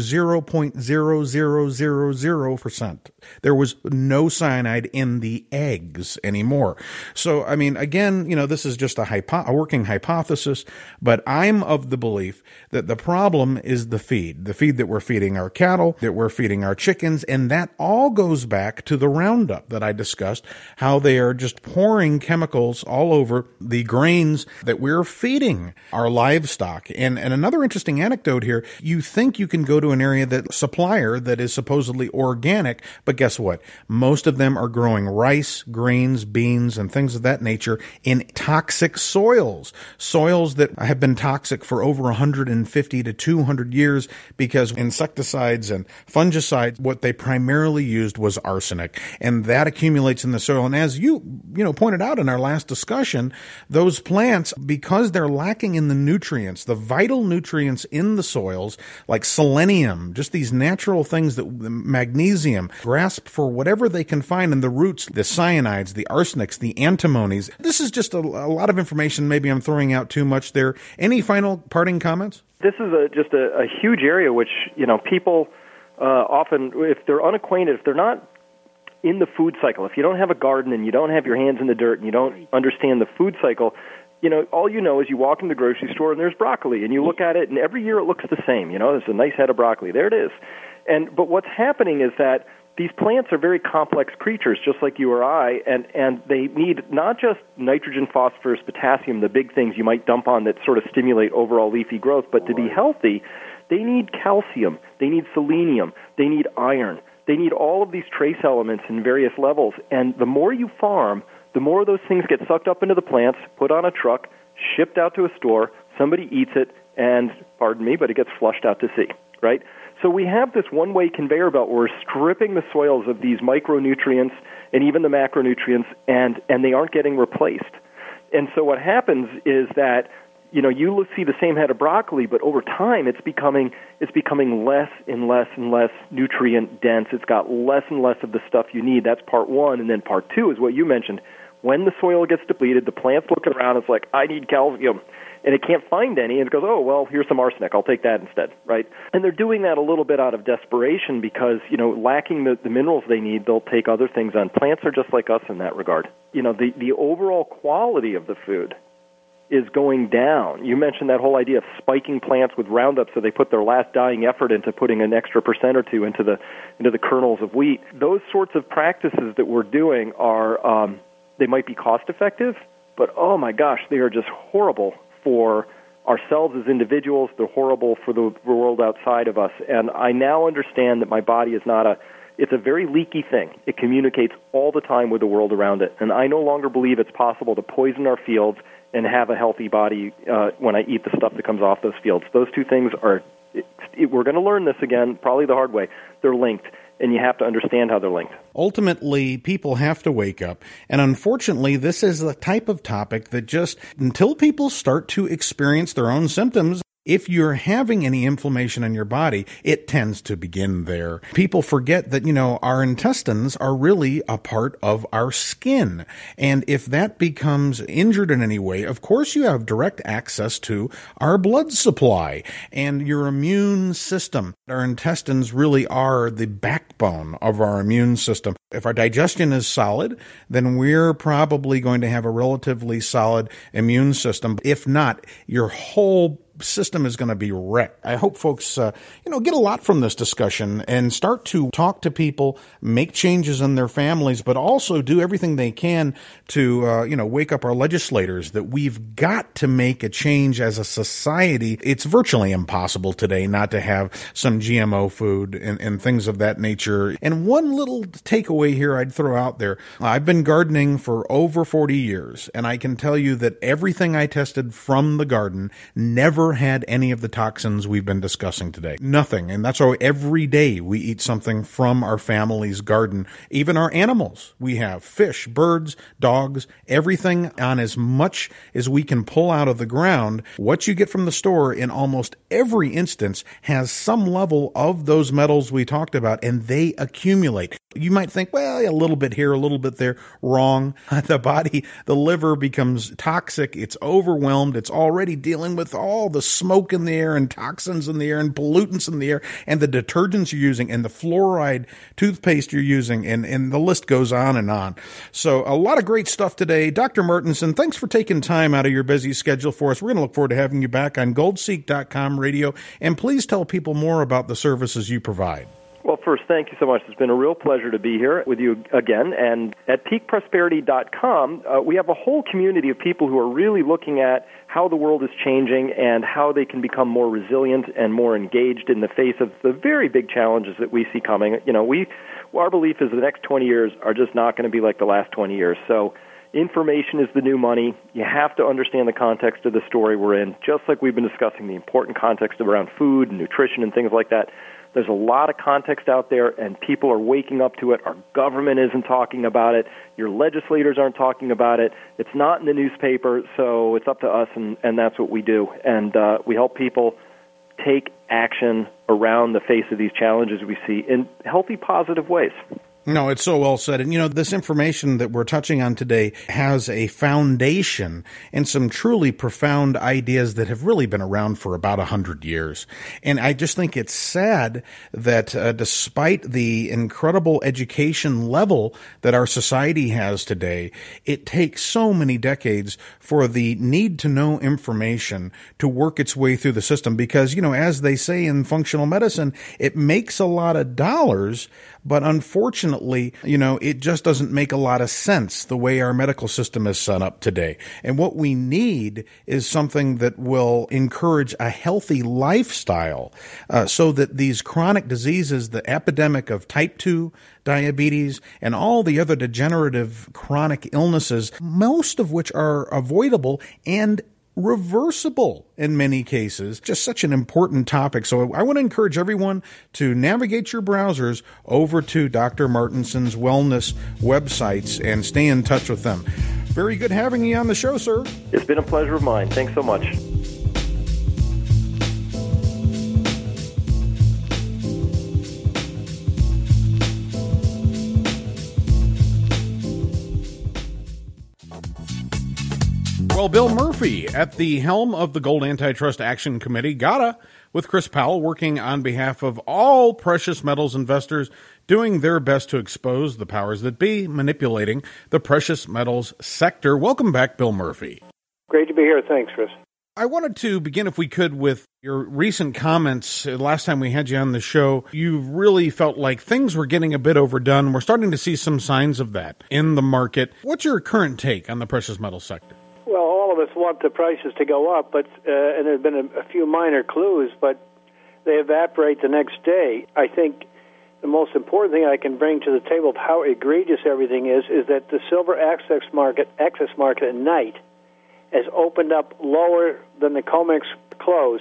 A: 0.0000%. There was no cyanide in the eggs anymore. So, I mean, again, this is just a working hypothesis, but I'm of the belief that the problem is the feed that we're feeding our cattle, that we're feeding our chickens, and that all goes back to the Roundup that I discussed, how they are just pouring chemicals all over the grains that we're feeding our livestock. And another interesting anecdote here, you think you can go to an area supplier that is supposedly organic, but guess what? Most of them are growing rice, grains, beans, and things of that nature in toxic soils that have been toxic for over 150 to 200 years because insecticides and fungicides, what they primarily used was arsenic, and that accumulates in the soil. And as you pointed out in our last discussion, those plants, because they're lacking in the nutrients, the vital nutrients in the soils, like selenium, just these natural things, that magnesium, grasp for whatever they can find in the roots, the cyanides, the arsenics, the antimonies. This is just a lot of information. Maybe I'm throwing out too much there. Any final parting comments?
C: This is just a huge area which, people often, if they're unacquainted, if they're not in the food cycle. If you don't have a garden and you don't have your hands in the dirt and you don't understand the food cycle, all you know is you walk in the grocery store and there's broccoli, and you look at it, and every year it looks the same. There's a nice head of broccoli. There it is. But what's happening is that these plants are very complex creatures, just like you or I, and they need not just nitrogen, phosphorus, potassium, the big things you might dump on that sort of stimulate overall leafy growth, but to be healthy, they need calcium, they need selenium, they need iron. They need all of these trace elements in various levels, and the more you farm, the more those things get sucked up into the plants, put on a truck, shipped out to a store, somebody eats it, and, pardon me, but it gets flushed out to sea, right? So we have this one-way conveyor belt where we're stripping the soils of these micronutrients and even the macronutrients, and they aren't getting replaced. And so what happens is that you see the same head of broccoli, but over time it's becoming less and less and less nutrient dense. It's got less and less of the stuff you need. That's part one. And then part two is what you mentioned. When the soil gets depleted, the plant's looking around. It's like, I need calcium. And it can't find any. And it goes, oh, well, here's some arsenic. I'll take that instead, right? And they're doing that a little bit out of desperation because, lacking the minerals they need, they'll take other things on. Plants are just like us in that regard. The overall quality of the food is going down. You mentioned that whole idea of spiking plants with Roundup so they put their last dying effort into putting an extra % or two into the kernels of wheat. Those sorts of practices that we're doing are, they might be cost effective, but oh my gosh, they are just horrible for ourselves as individuals. They're horrible for the world outside of us. And I now understand that my body is it's a very leaky thing. It communicates all the time with the world around it. And I no longer believe it's possible to poison our fields and have a healthy body when I eat the stuff that comes off those fields. Those two things we're going to learn this again, probably the hard way. They're linked, and you have to understand how they're linked.
A: Ultimately, people have to wake up. And unfortunately, this is the type of topic that just, until people start to experience their own symptoms, if you're having any inflammation in your body, it tends to begin there. People forget that, our intestines are really a part of our skin. And if that becomes injured in any way, of course you have direct access to our blood supply and your immune system. Our intestines really are the backbone of our immune system. If our digestion is solid, then we're probably going to have a relatively solid immune system. If not, your whole system is going to be wrecked. I hope folks, get a lot from this discussion and start to talk to people, make changes in their families, but also do everything they can to, wake up our legislators that we've got to make a change as a society. It's virtually impossible today not to have some GMO food and things of that nature. And one little takeaway here I'd throw out there. I've been gardening for over 40 years, and I can tell you that everything I tested from the garden never had any of the toxins we've been discussing today. Nothing. And that's why every day we eat something from our family's garden. Even our animals. We have fish, birds, dogs, everything on as much as we can pull out of the ground. What you get from the store in almost every instance has some level of those metals we talked about, and they accumulate. You might think, well, a little bit here, a little bit there. Wrong. The body, the liver becomes toxic. It's overwhelmed. It's already dealing with all the smoke in the air and toxins in the air and pollutants in the air and the detergents you're using and the fluoride toothpaste you're using, and the list goes on and on. So a lot of great stuff today. Dr. Martinson, thanks for taking time out of your busy schedule for us. We're going to look forward to having you back on GoldSeek.com radio, and please tell people more about the services you provide.
C: Well, first, thank you so much. It's been a real pleasure to be here with you again. And at peakprosperity.com, we have a whole community of people who are really looking at how the world is changing and how they can become more resilient and more engaged in the face of the very big challenges that we see coming. Our belief is the next 20 years are just not going to be like the last 20 years. So information is the new money. You have to understand the context of the story we're in, just like we've been discussing the important context around food and nutrition and things like that. There's a lot of context out there, and people are waking up to it. Our government isn't talking about it. Your legislators aren't talking about it. It's not in the newspaper, so it's up to us, and that's what we do. And we help people take action around the face of these challenges we see in healthy, positive ways.
A: No, it's so well said. And, this information that we're touching on today has a foundation and some truly profound ideas that have really been around for about 100 years. And I just think it's sad that despite the incredible education level that our society has today, it takes so many decades for the need to know information to work its way through the system. Because, as they say in functional medicine, it makes a lot of dollars, but unfortunately, it just doesn't make a lot of sense the way our medical system is set up today. And what we need is something that will encourage a healthy lifestyle so that these chronic diseases, the epidemic of type 2 diabetes, and all the other degenerative chronic illnesses, most of which are avoidable and reversible in many cases. Just such an important topic. So I want to encourage everyone to navigate your browsers over to Dr. Martinson's wellness websites and stay in touch with them. Very good having you on the show, sir.
C: It's been a pleasure of mine. Thanks so much.
A: Well, Bill Murphy at the helm of the Gold Antitrust Action Committee, GATA, with Chris Powell working on behalf of all precious metals investors, doing their best to expose the powers that be manipulating the precious metals sector. Welcome back, Bill Murphy.
D: Great to be here. Thanks, Chris.
A: I wanted to begin, if we could, with your recent comments. Last time we had you on the show, you really felt like things were getting a bit overdone. We're starting to see some signs of that in the market. What's your current take on the precious metals sector?
D: Well, all of us want the prices to go up, but and there have been a few minor clues, but they evaporate the next day. I think the most important thing I can bring to the table of how egregious everything is that the silver excess market at night has opened up lower than the COMEX close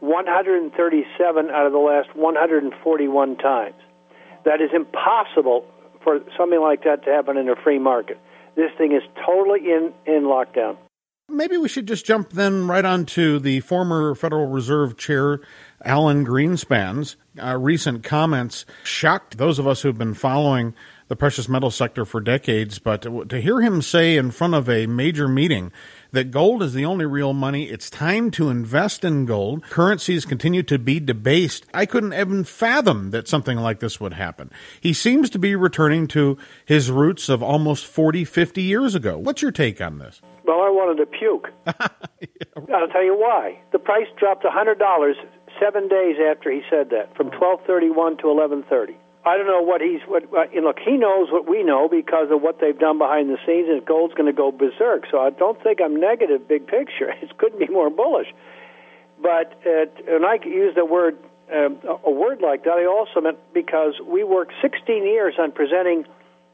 D: 137 out of the last 141 times. That is impossible for something like that to happen in a free market. This thing is totally in lockdown.
A: Maybe we should just jump then right on to the former Federal Reserve Chair, Alan Greenspan's recent comments. Shocked those of us who have been following the precious metal sector for decades, but to hear him say in front of a major meeting that gold is the only real money, it's time to invest in gold, currencies continue to be debased, I couldn't even fathom that something like this would happen. He seems to be returning to his roots of almost 40, 50 years ago. What's your take on this?
D: Well, I wanted to puke. I'll tell you why. The price dropped $100 7 days after he said that, from 12:31 to 11:30. I don't know look, he knows what we know because of what they've done behind the scenes, and gold's going to go berserk. So I don't think I'm negative, big picture. It couldn't be more bullish. But when I use the word, a word like that, I also meant because we worked 16 years on presenting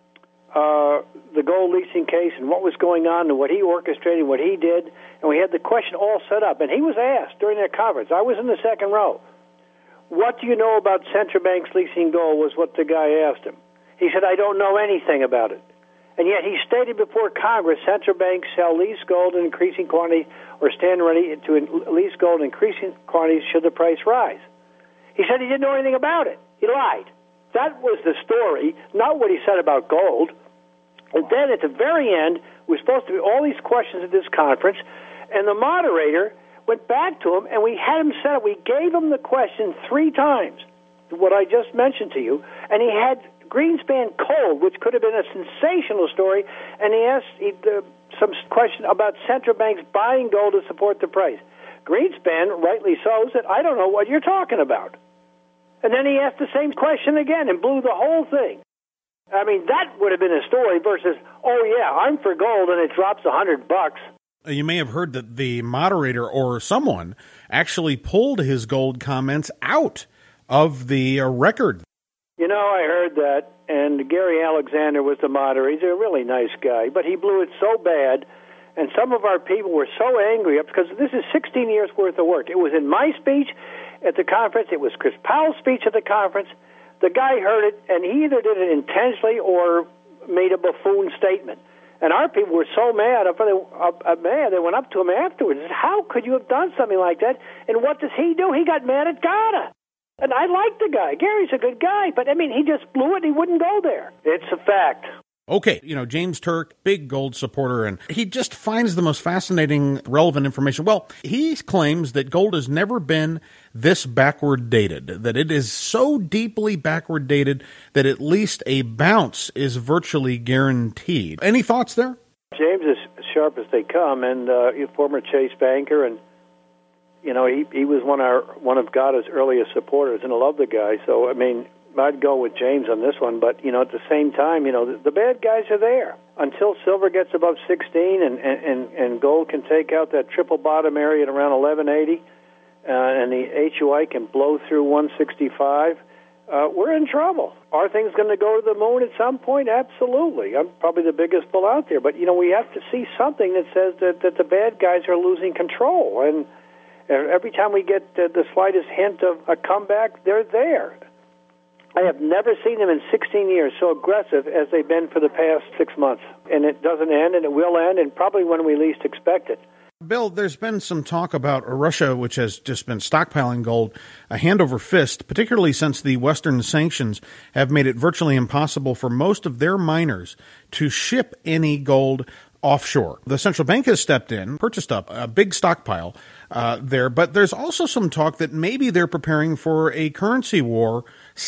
D: the gold leasing case and what was going on and what he orchestrated, what he did, and we had the question all set up. And he was asked during that conference, I was in the second row, what do you know about central banks leasing gold, was what the guy asked him. He said, I don't know anything about it. And yet he stated before Congress, central banks shall lease gold in increasing quantity or stand ready to lease gold in increasing quantities should the price rise. He said he didn't know anything about it. He lied. That was the story, not what he said about gold. And then at the very end, we're supposed to be all these questions at this conference, and the moderator went back to him, and we had him set up. We gave him the question 3 times, what I just mentioned to you, and he had Greenspan cold, which could have been a sensational story, and he asked some question about central banks buying gold to support the price. Greenspan, rightly so, said, I don't know what you're talking about. And then he asked the same question again and blew the whole thing. I mean, that would have been a story versus, oh, yeah, I'm for gold, and it drops $100.
A: You may have heard that the moderator or someone actually pulled his gold comments out of the record.
D: You know, I heard that, and Gary Alexander was the moderator. He's a really nice guy, but he blew it so bad, and some of our people were so angry because this is 16 years' worth of work. It was in my speech at the conference. It was Chris Powell's speech at the conference. The guy heard it, and he either did it intentionally or made a buffoon statement. And our people were so mad, they went up to him afterwards and said, how could you have done something like that? And what does he do? He got mad at GATA. And I like the guy. Gary's a good guy, but, I mean, he just blew it. He wouldn't go there. It's a fact.
A: Okay, James Turk, big gold supporter, and he just finds the most fascinating, relevant information. Well, he claims that gold has never been this backward dated, that it is so deeply backward dated that at least a bounce is virtually guaranteed. Any thoughts there?
D: James is as sharp as they come, and former Chase banker, and he was one of Gada's earliest supporters, and I love the guy. So I mean, I'd go with James on this one, but at the same time, the bad guys are there until silver gets above 16, and gold can take out that triple bottom area at around 1180, and the HUI can blow through 165. We're in trouble. Are things going to go to the moon at some point? Absolutely. I'm probably the biggest bull out there, but we have to see something that says that the bad guys are losing control, and every time we get the slightest hint of a comeback, they're there. I have never seen them in 16 years so aggressive as they've been for the past 6 months. And it doesn't end, and it will end, and probably when we least expect it.
A: Bill, there's been some talk about Russia, which has just been stockpiling gold hand over fist, particularly since the Western sanctions have made it virtually impossible for most of their miners to ship any gold offshore. The central bank has stepped in, purchased up a big stockpile there, but there's also some talk that maybe they're preparing for a currency war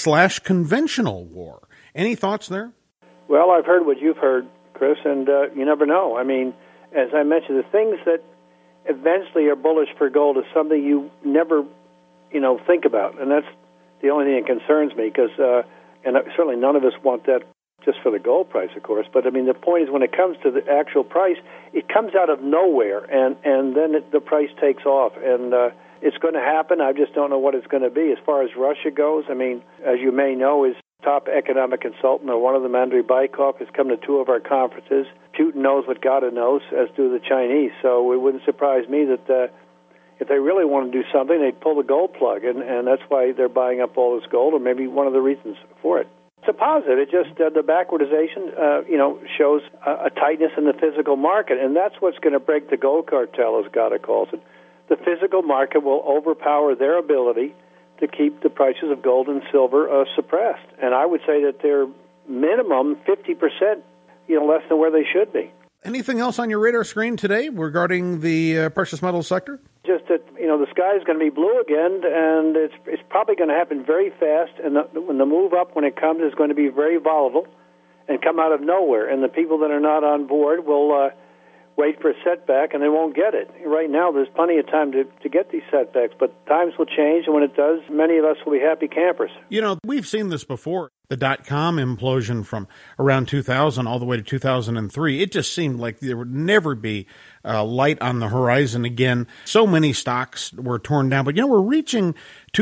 A: / conventional war. Any thoughts there?
D: Well, I've heard what you've heard, Chris, and you never know. I mean, as I mentioned, the things that eventually are bullish for gold is something you never, think about, and that's the only thing that concerns me, because, and certainly none of us want that just for the gold price, of course, but I mean, the point is when it comes to the actual price, it comes out of nowhere, and then the price takes off, and it's going to happen. I just don't know what it's going to be. As far as Russia goes, I mean, as you may know, his top economic consultant, or one of them, Andrei Bykov, has come to 2 of our conferences. Putin knows what Gada knows, as do the Chinese, so it wouldn't surprise me that if they really want to do something, they'd pull the gold plug, and that's why they're buying up all this gold, or maybe one of the reasons for it. It's a positive. It just, the backwardization, shows a tightness in the physical market, and that's what's going to break the gold cartel, as Gada calls it. The physical market will overpower their ability to keep the prices of gold and silver suppressed. And I would say that they're minimum 50%, less than where they should be.
A: Anything else on your radar screen today regarding the precious metals sector?
D: Just that, the sky is going to be blue again, and it's probably going to happen very fast, and when the move up, when it comes, is going to be very volatile and come out of nowhere. And the people that are not on board will wait for a setback, and they won't get it. Right now, there's plenty of time to get these setbacks, but times will change, and when it does, many of us will be happy campers.
A: We've seen this before. The dot-com implosion from around 2000 all the way to 2003, it just seemed like there would never be light on the horizon again. So many stocks were torn down, but we're reaching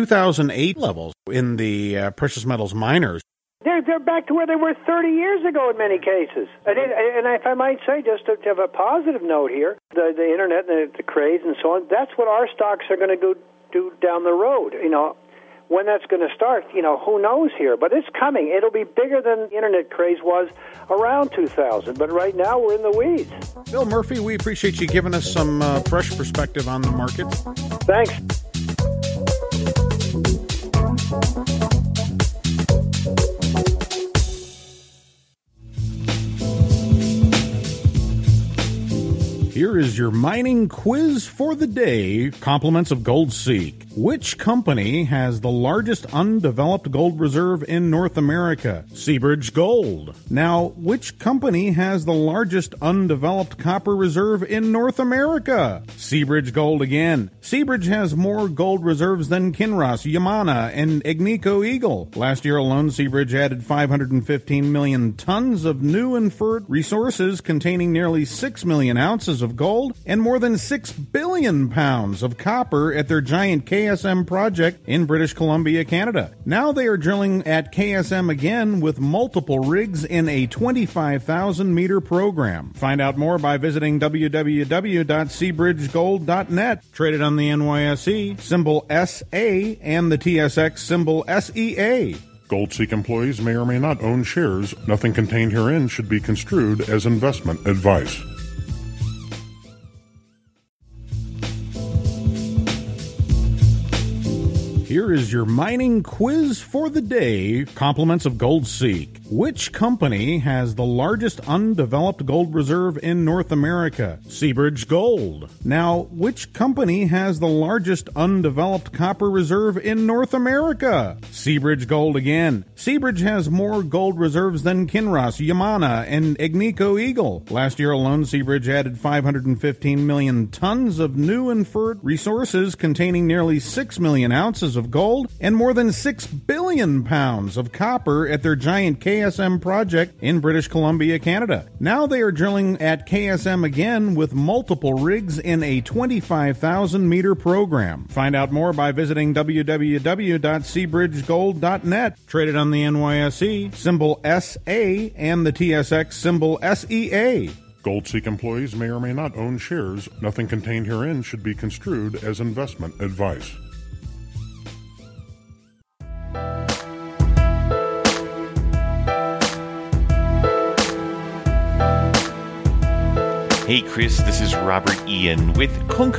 A: 2008 levels in the precious metals miners.
D: They're back to where they were 30 years ago in many cases. And if I might say, just to have a positive note here, the internet and the craze and so on, that's what our stocks are going to go do down the road. When that's going to start, who knows here. But it's coming. It'll be bigger than the internet craze was around 2000. But right now, we're in the weeds.
A: Bill Murphy, we appreciate you giving us some fresh perspective on the market.
D: Thanks.
A: Here is your mining quiz for the day, compliments of GoldSeek. Which company has the largest undeveloped gold reserve in North America? Seabridge Gold. Now, which company has the largest undeveloped copper reserve in North America? Seabridge Gold again. Seabridge has more gold reserves than Kinross, Yamana, and Agnico Eagle. Last year alone, Seabridge added 515 million tons of new inferred resources containing nearly 6 million ounces of gold and more than 6 billion pounds of copper at their giant KSM project in British Columbia, Canada. Now they are drilling at KSM again with multiple rigs in a 25,000-meter program. Find out more by visiting www.seabridgegold.net. Traded on the NYSE, symbol SA, and the TSX, symbol SEA.
B: GoldSeek employees may or may not own shares. Nothing contained herein should be construed as investment advice.
A: Here is your mining quiz for the day, compliments of GoldSeek. Which company has the largest undeveloped gold reserve in North America? Seabridge Gold. Now, which company has the largest undeveloped copper reserve in North America? Seabridge Gold again. Seabridge has more gold reserves than Kinross, Yamana, and Agnico Eagle. Last year alone, Seabridge added 515 million tons of new inferred resources containing nearly 6 million ounces of gold and more than 6 billion pounds of copper at their giant KSM project in British Columbia, Canada. Now they are drilling at KSM again with multiple rigs in a 25,000-meter program. Find out more by visiting www.seabridgegold.net. Traded on the NYSE, symbol SA, and the TSX, symbol SEA.
B: GoldSeek employees may or may not own shares. Nothing contained herein should be construed as investment advice.
E: Hey Chris, this is Robert Ian with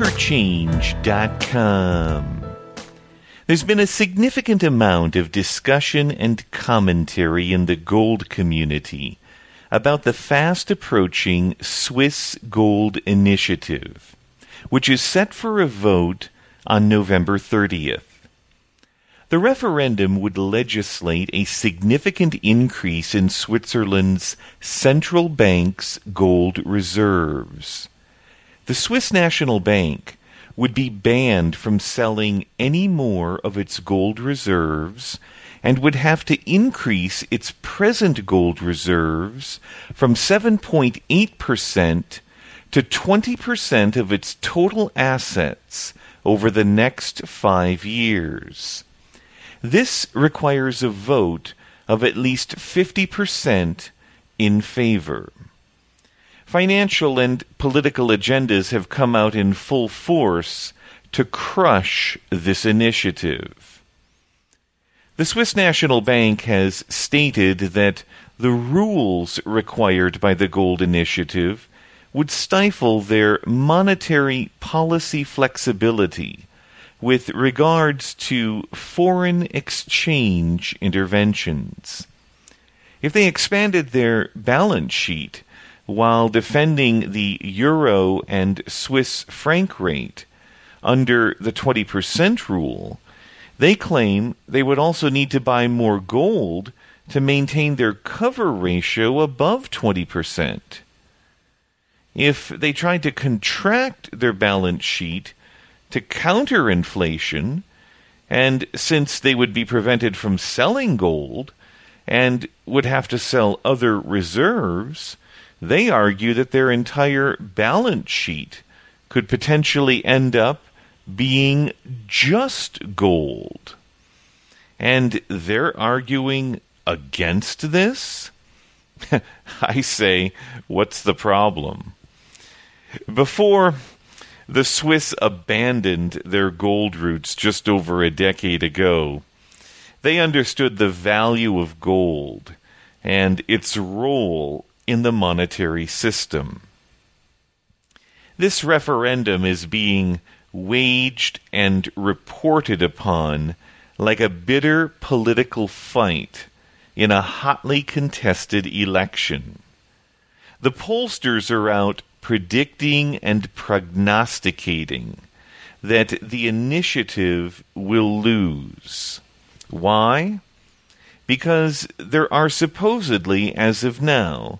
E: ConquerChange.com. There's been a significant amount of discussion and commentary in the gold community about the fast-approaching Swiss Gold Initiative, which is set for a vote on November 30th. The referendum would legislate a significant increase in Switzerland's central bank's gold reserves. The Swiss National Bank would be banned from selling any more of its gold reserves and would have to increase its present gold reserves from 7.8% to 20% of its total assets over the next 5 years. This requires a vote of at least 50% in favor. Financial and political agendas have come out in full force to crush this initiative. The Swiss National Bank has stated that the rules required by the Gold Initiative would stifle their monetary policy flexibility with regards to foreign exchange interventions. If they expanded their balance sheet while defending the euro and Swiss franc rate under the 20% rule, they claim they would also need to buy more gold to maintain their cover ratio above 20%. If they tried to contract their balance sheet to counter inflation, and since they would be prevented from selling gold and would have to sell other reserves, they argue that their entire balance sheet could potentially end up being just gold. And they're arguing against this? I say, what's the problem? Before the Swiss abandoned their gold roots just over a decade ago, they understood the value of gold and its role in the monetary system. This referendum is being waged and reported upon like a bitter political fight in a hotly contested election. The pollsters are out predicting and prognosticating that the initiative will lose. Why? Because there are supposedly, as of now,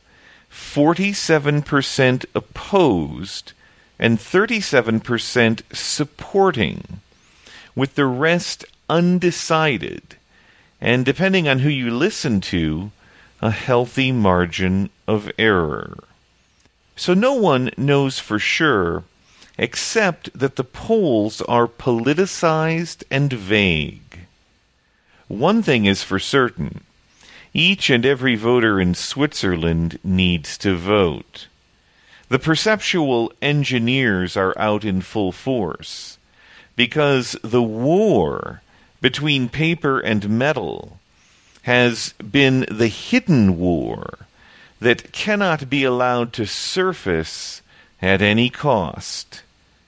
E: 47% opposed and 37% supporting, with the rest undecided, and depending on who you listen to, a healthy margin of error. So no one knows for sure, except that the polls are politicized and vague. One thing is for certain: each and every voter in Switzerland needs to vote. The perceptual engineers are out in full force, because the war between paper and metal has been the hidden war that cannot be allowed to surface at any cost.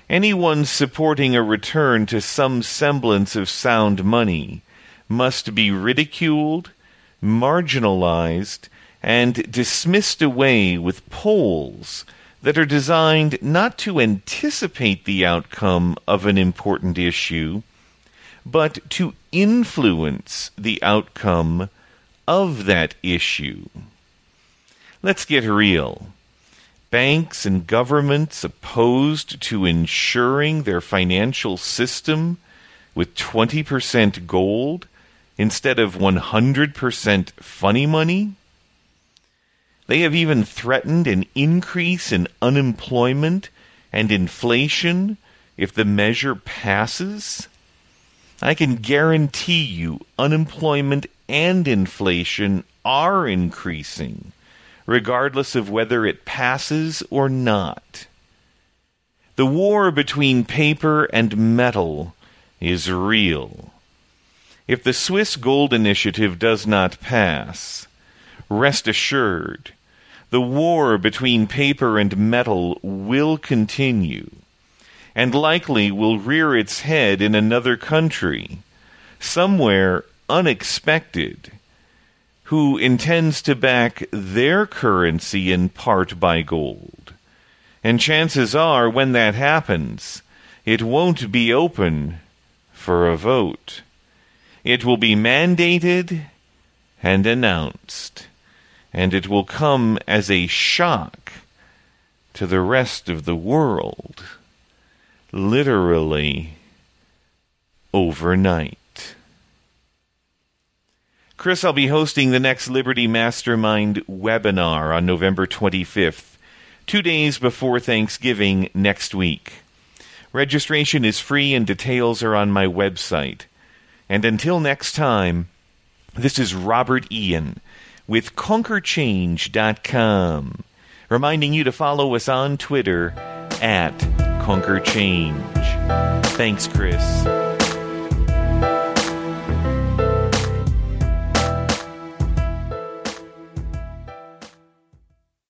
E: Anyone supporting a return to some semblance of sound money must be ridiculed, marginalized, and dismissed away with polls that are designed not to anticipate the outcome of an important issue, but to influence the outcome of that issue. Let's get real. Banks and governments opposed to insuring their financial system with 20% gold instead of 100% funny money? They have even threatened an increase in unemployment and inflation if the measure passes. I can guarantee you unemployment and inflation are increasing, regardless of whether it passes or not. The war between paper and metal is real. If the Swiss Gold Initiative does not pass, rest assured, the war between paper and metal will continue, and likely will rear its head in another country, somewhere unexpected, who intends to back their currency in part by gold. And chances are, when that happens, it won't be open for a vote. It will be mandated and announced, and it will come as a shock to the rest of the world, literally overnight. Chris, I'll be hosting the next Liberty Mastermind webinar on November 25th, 2 days before Thanksgiving next week. Registration is free and details are on my website. And until next time, this is Robert Ian with ConquerChange.com, reminding you to follow us on Twitter @ConquerChange. Thanks, Chris.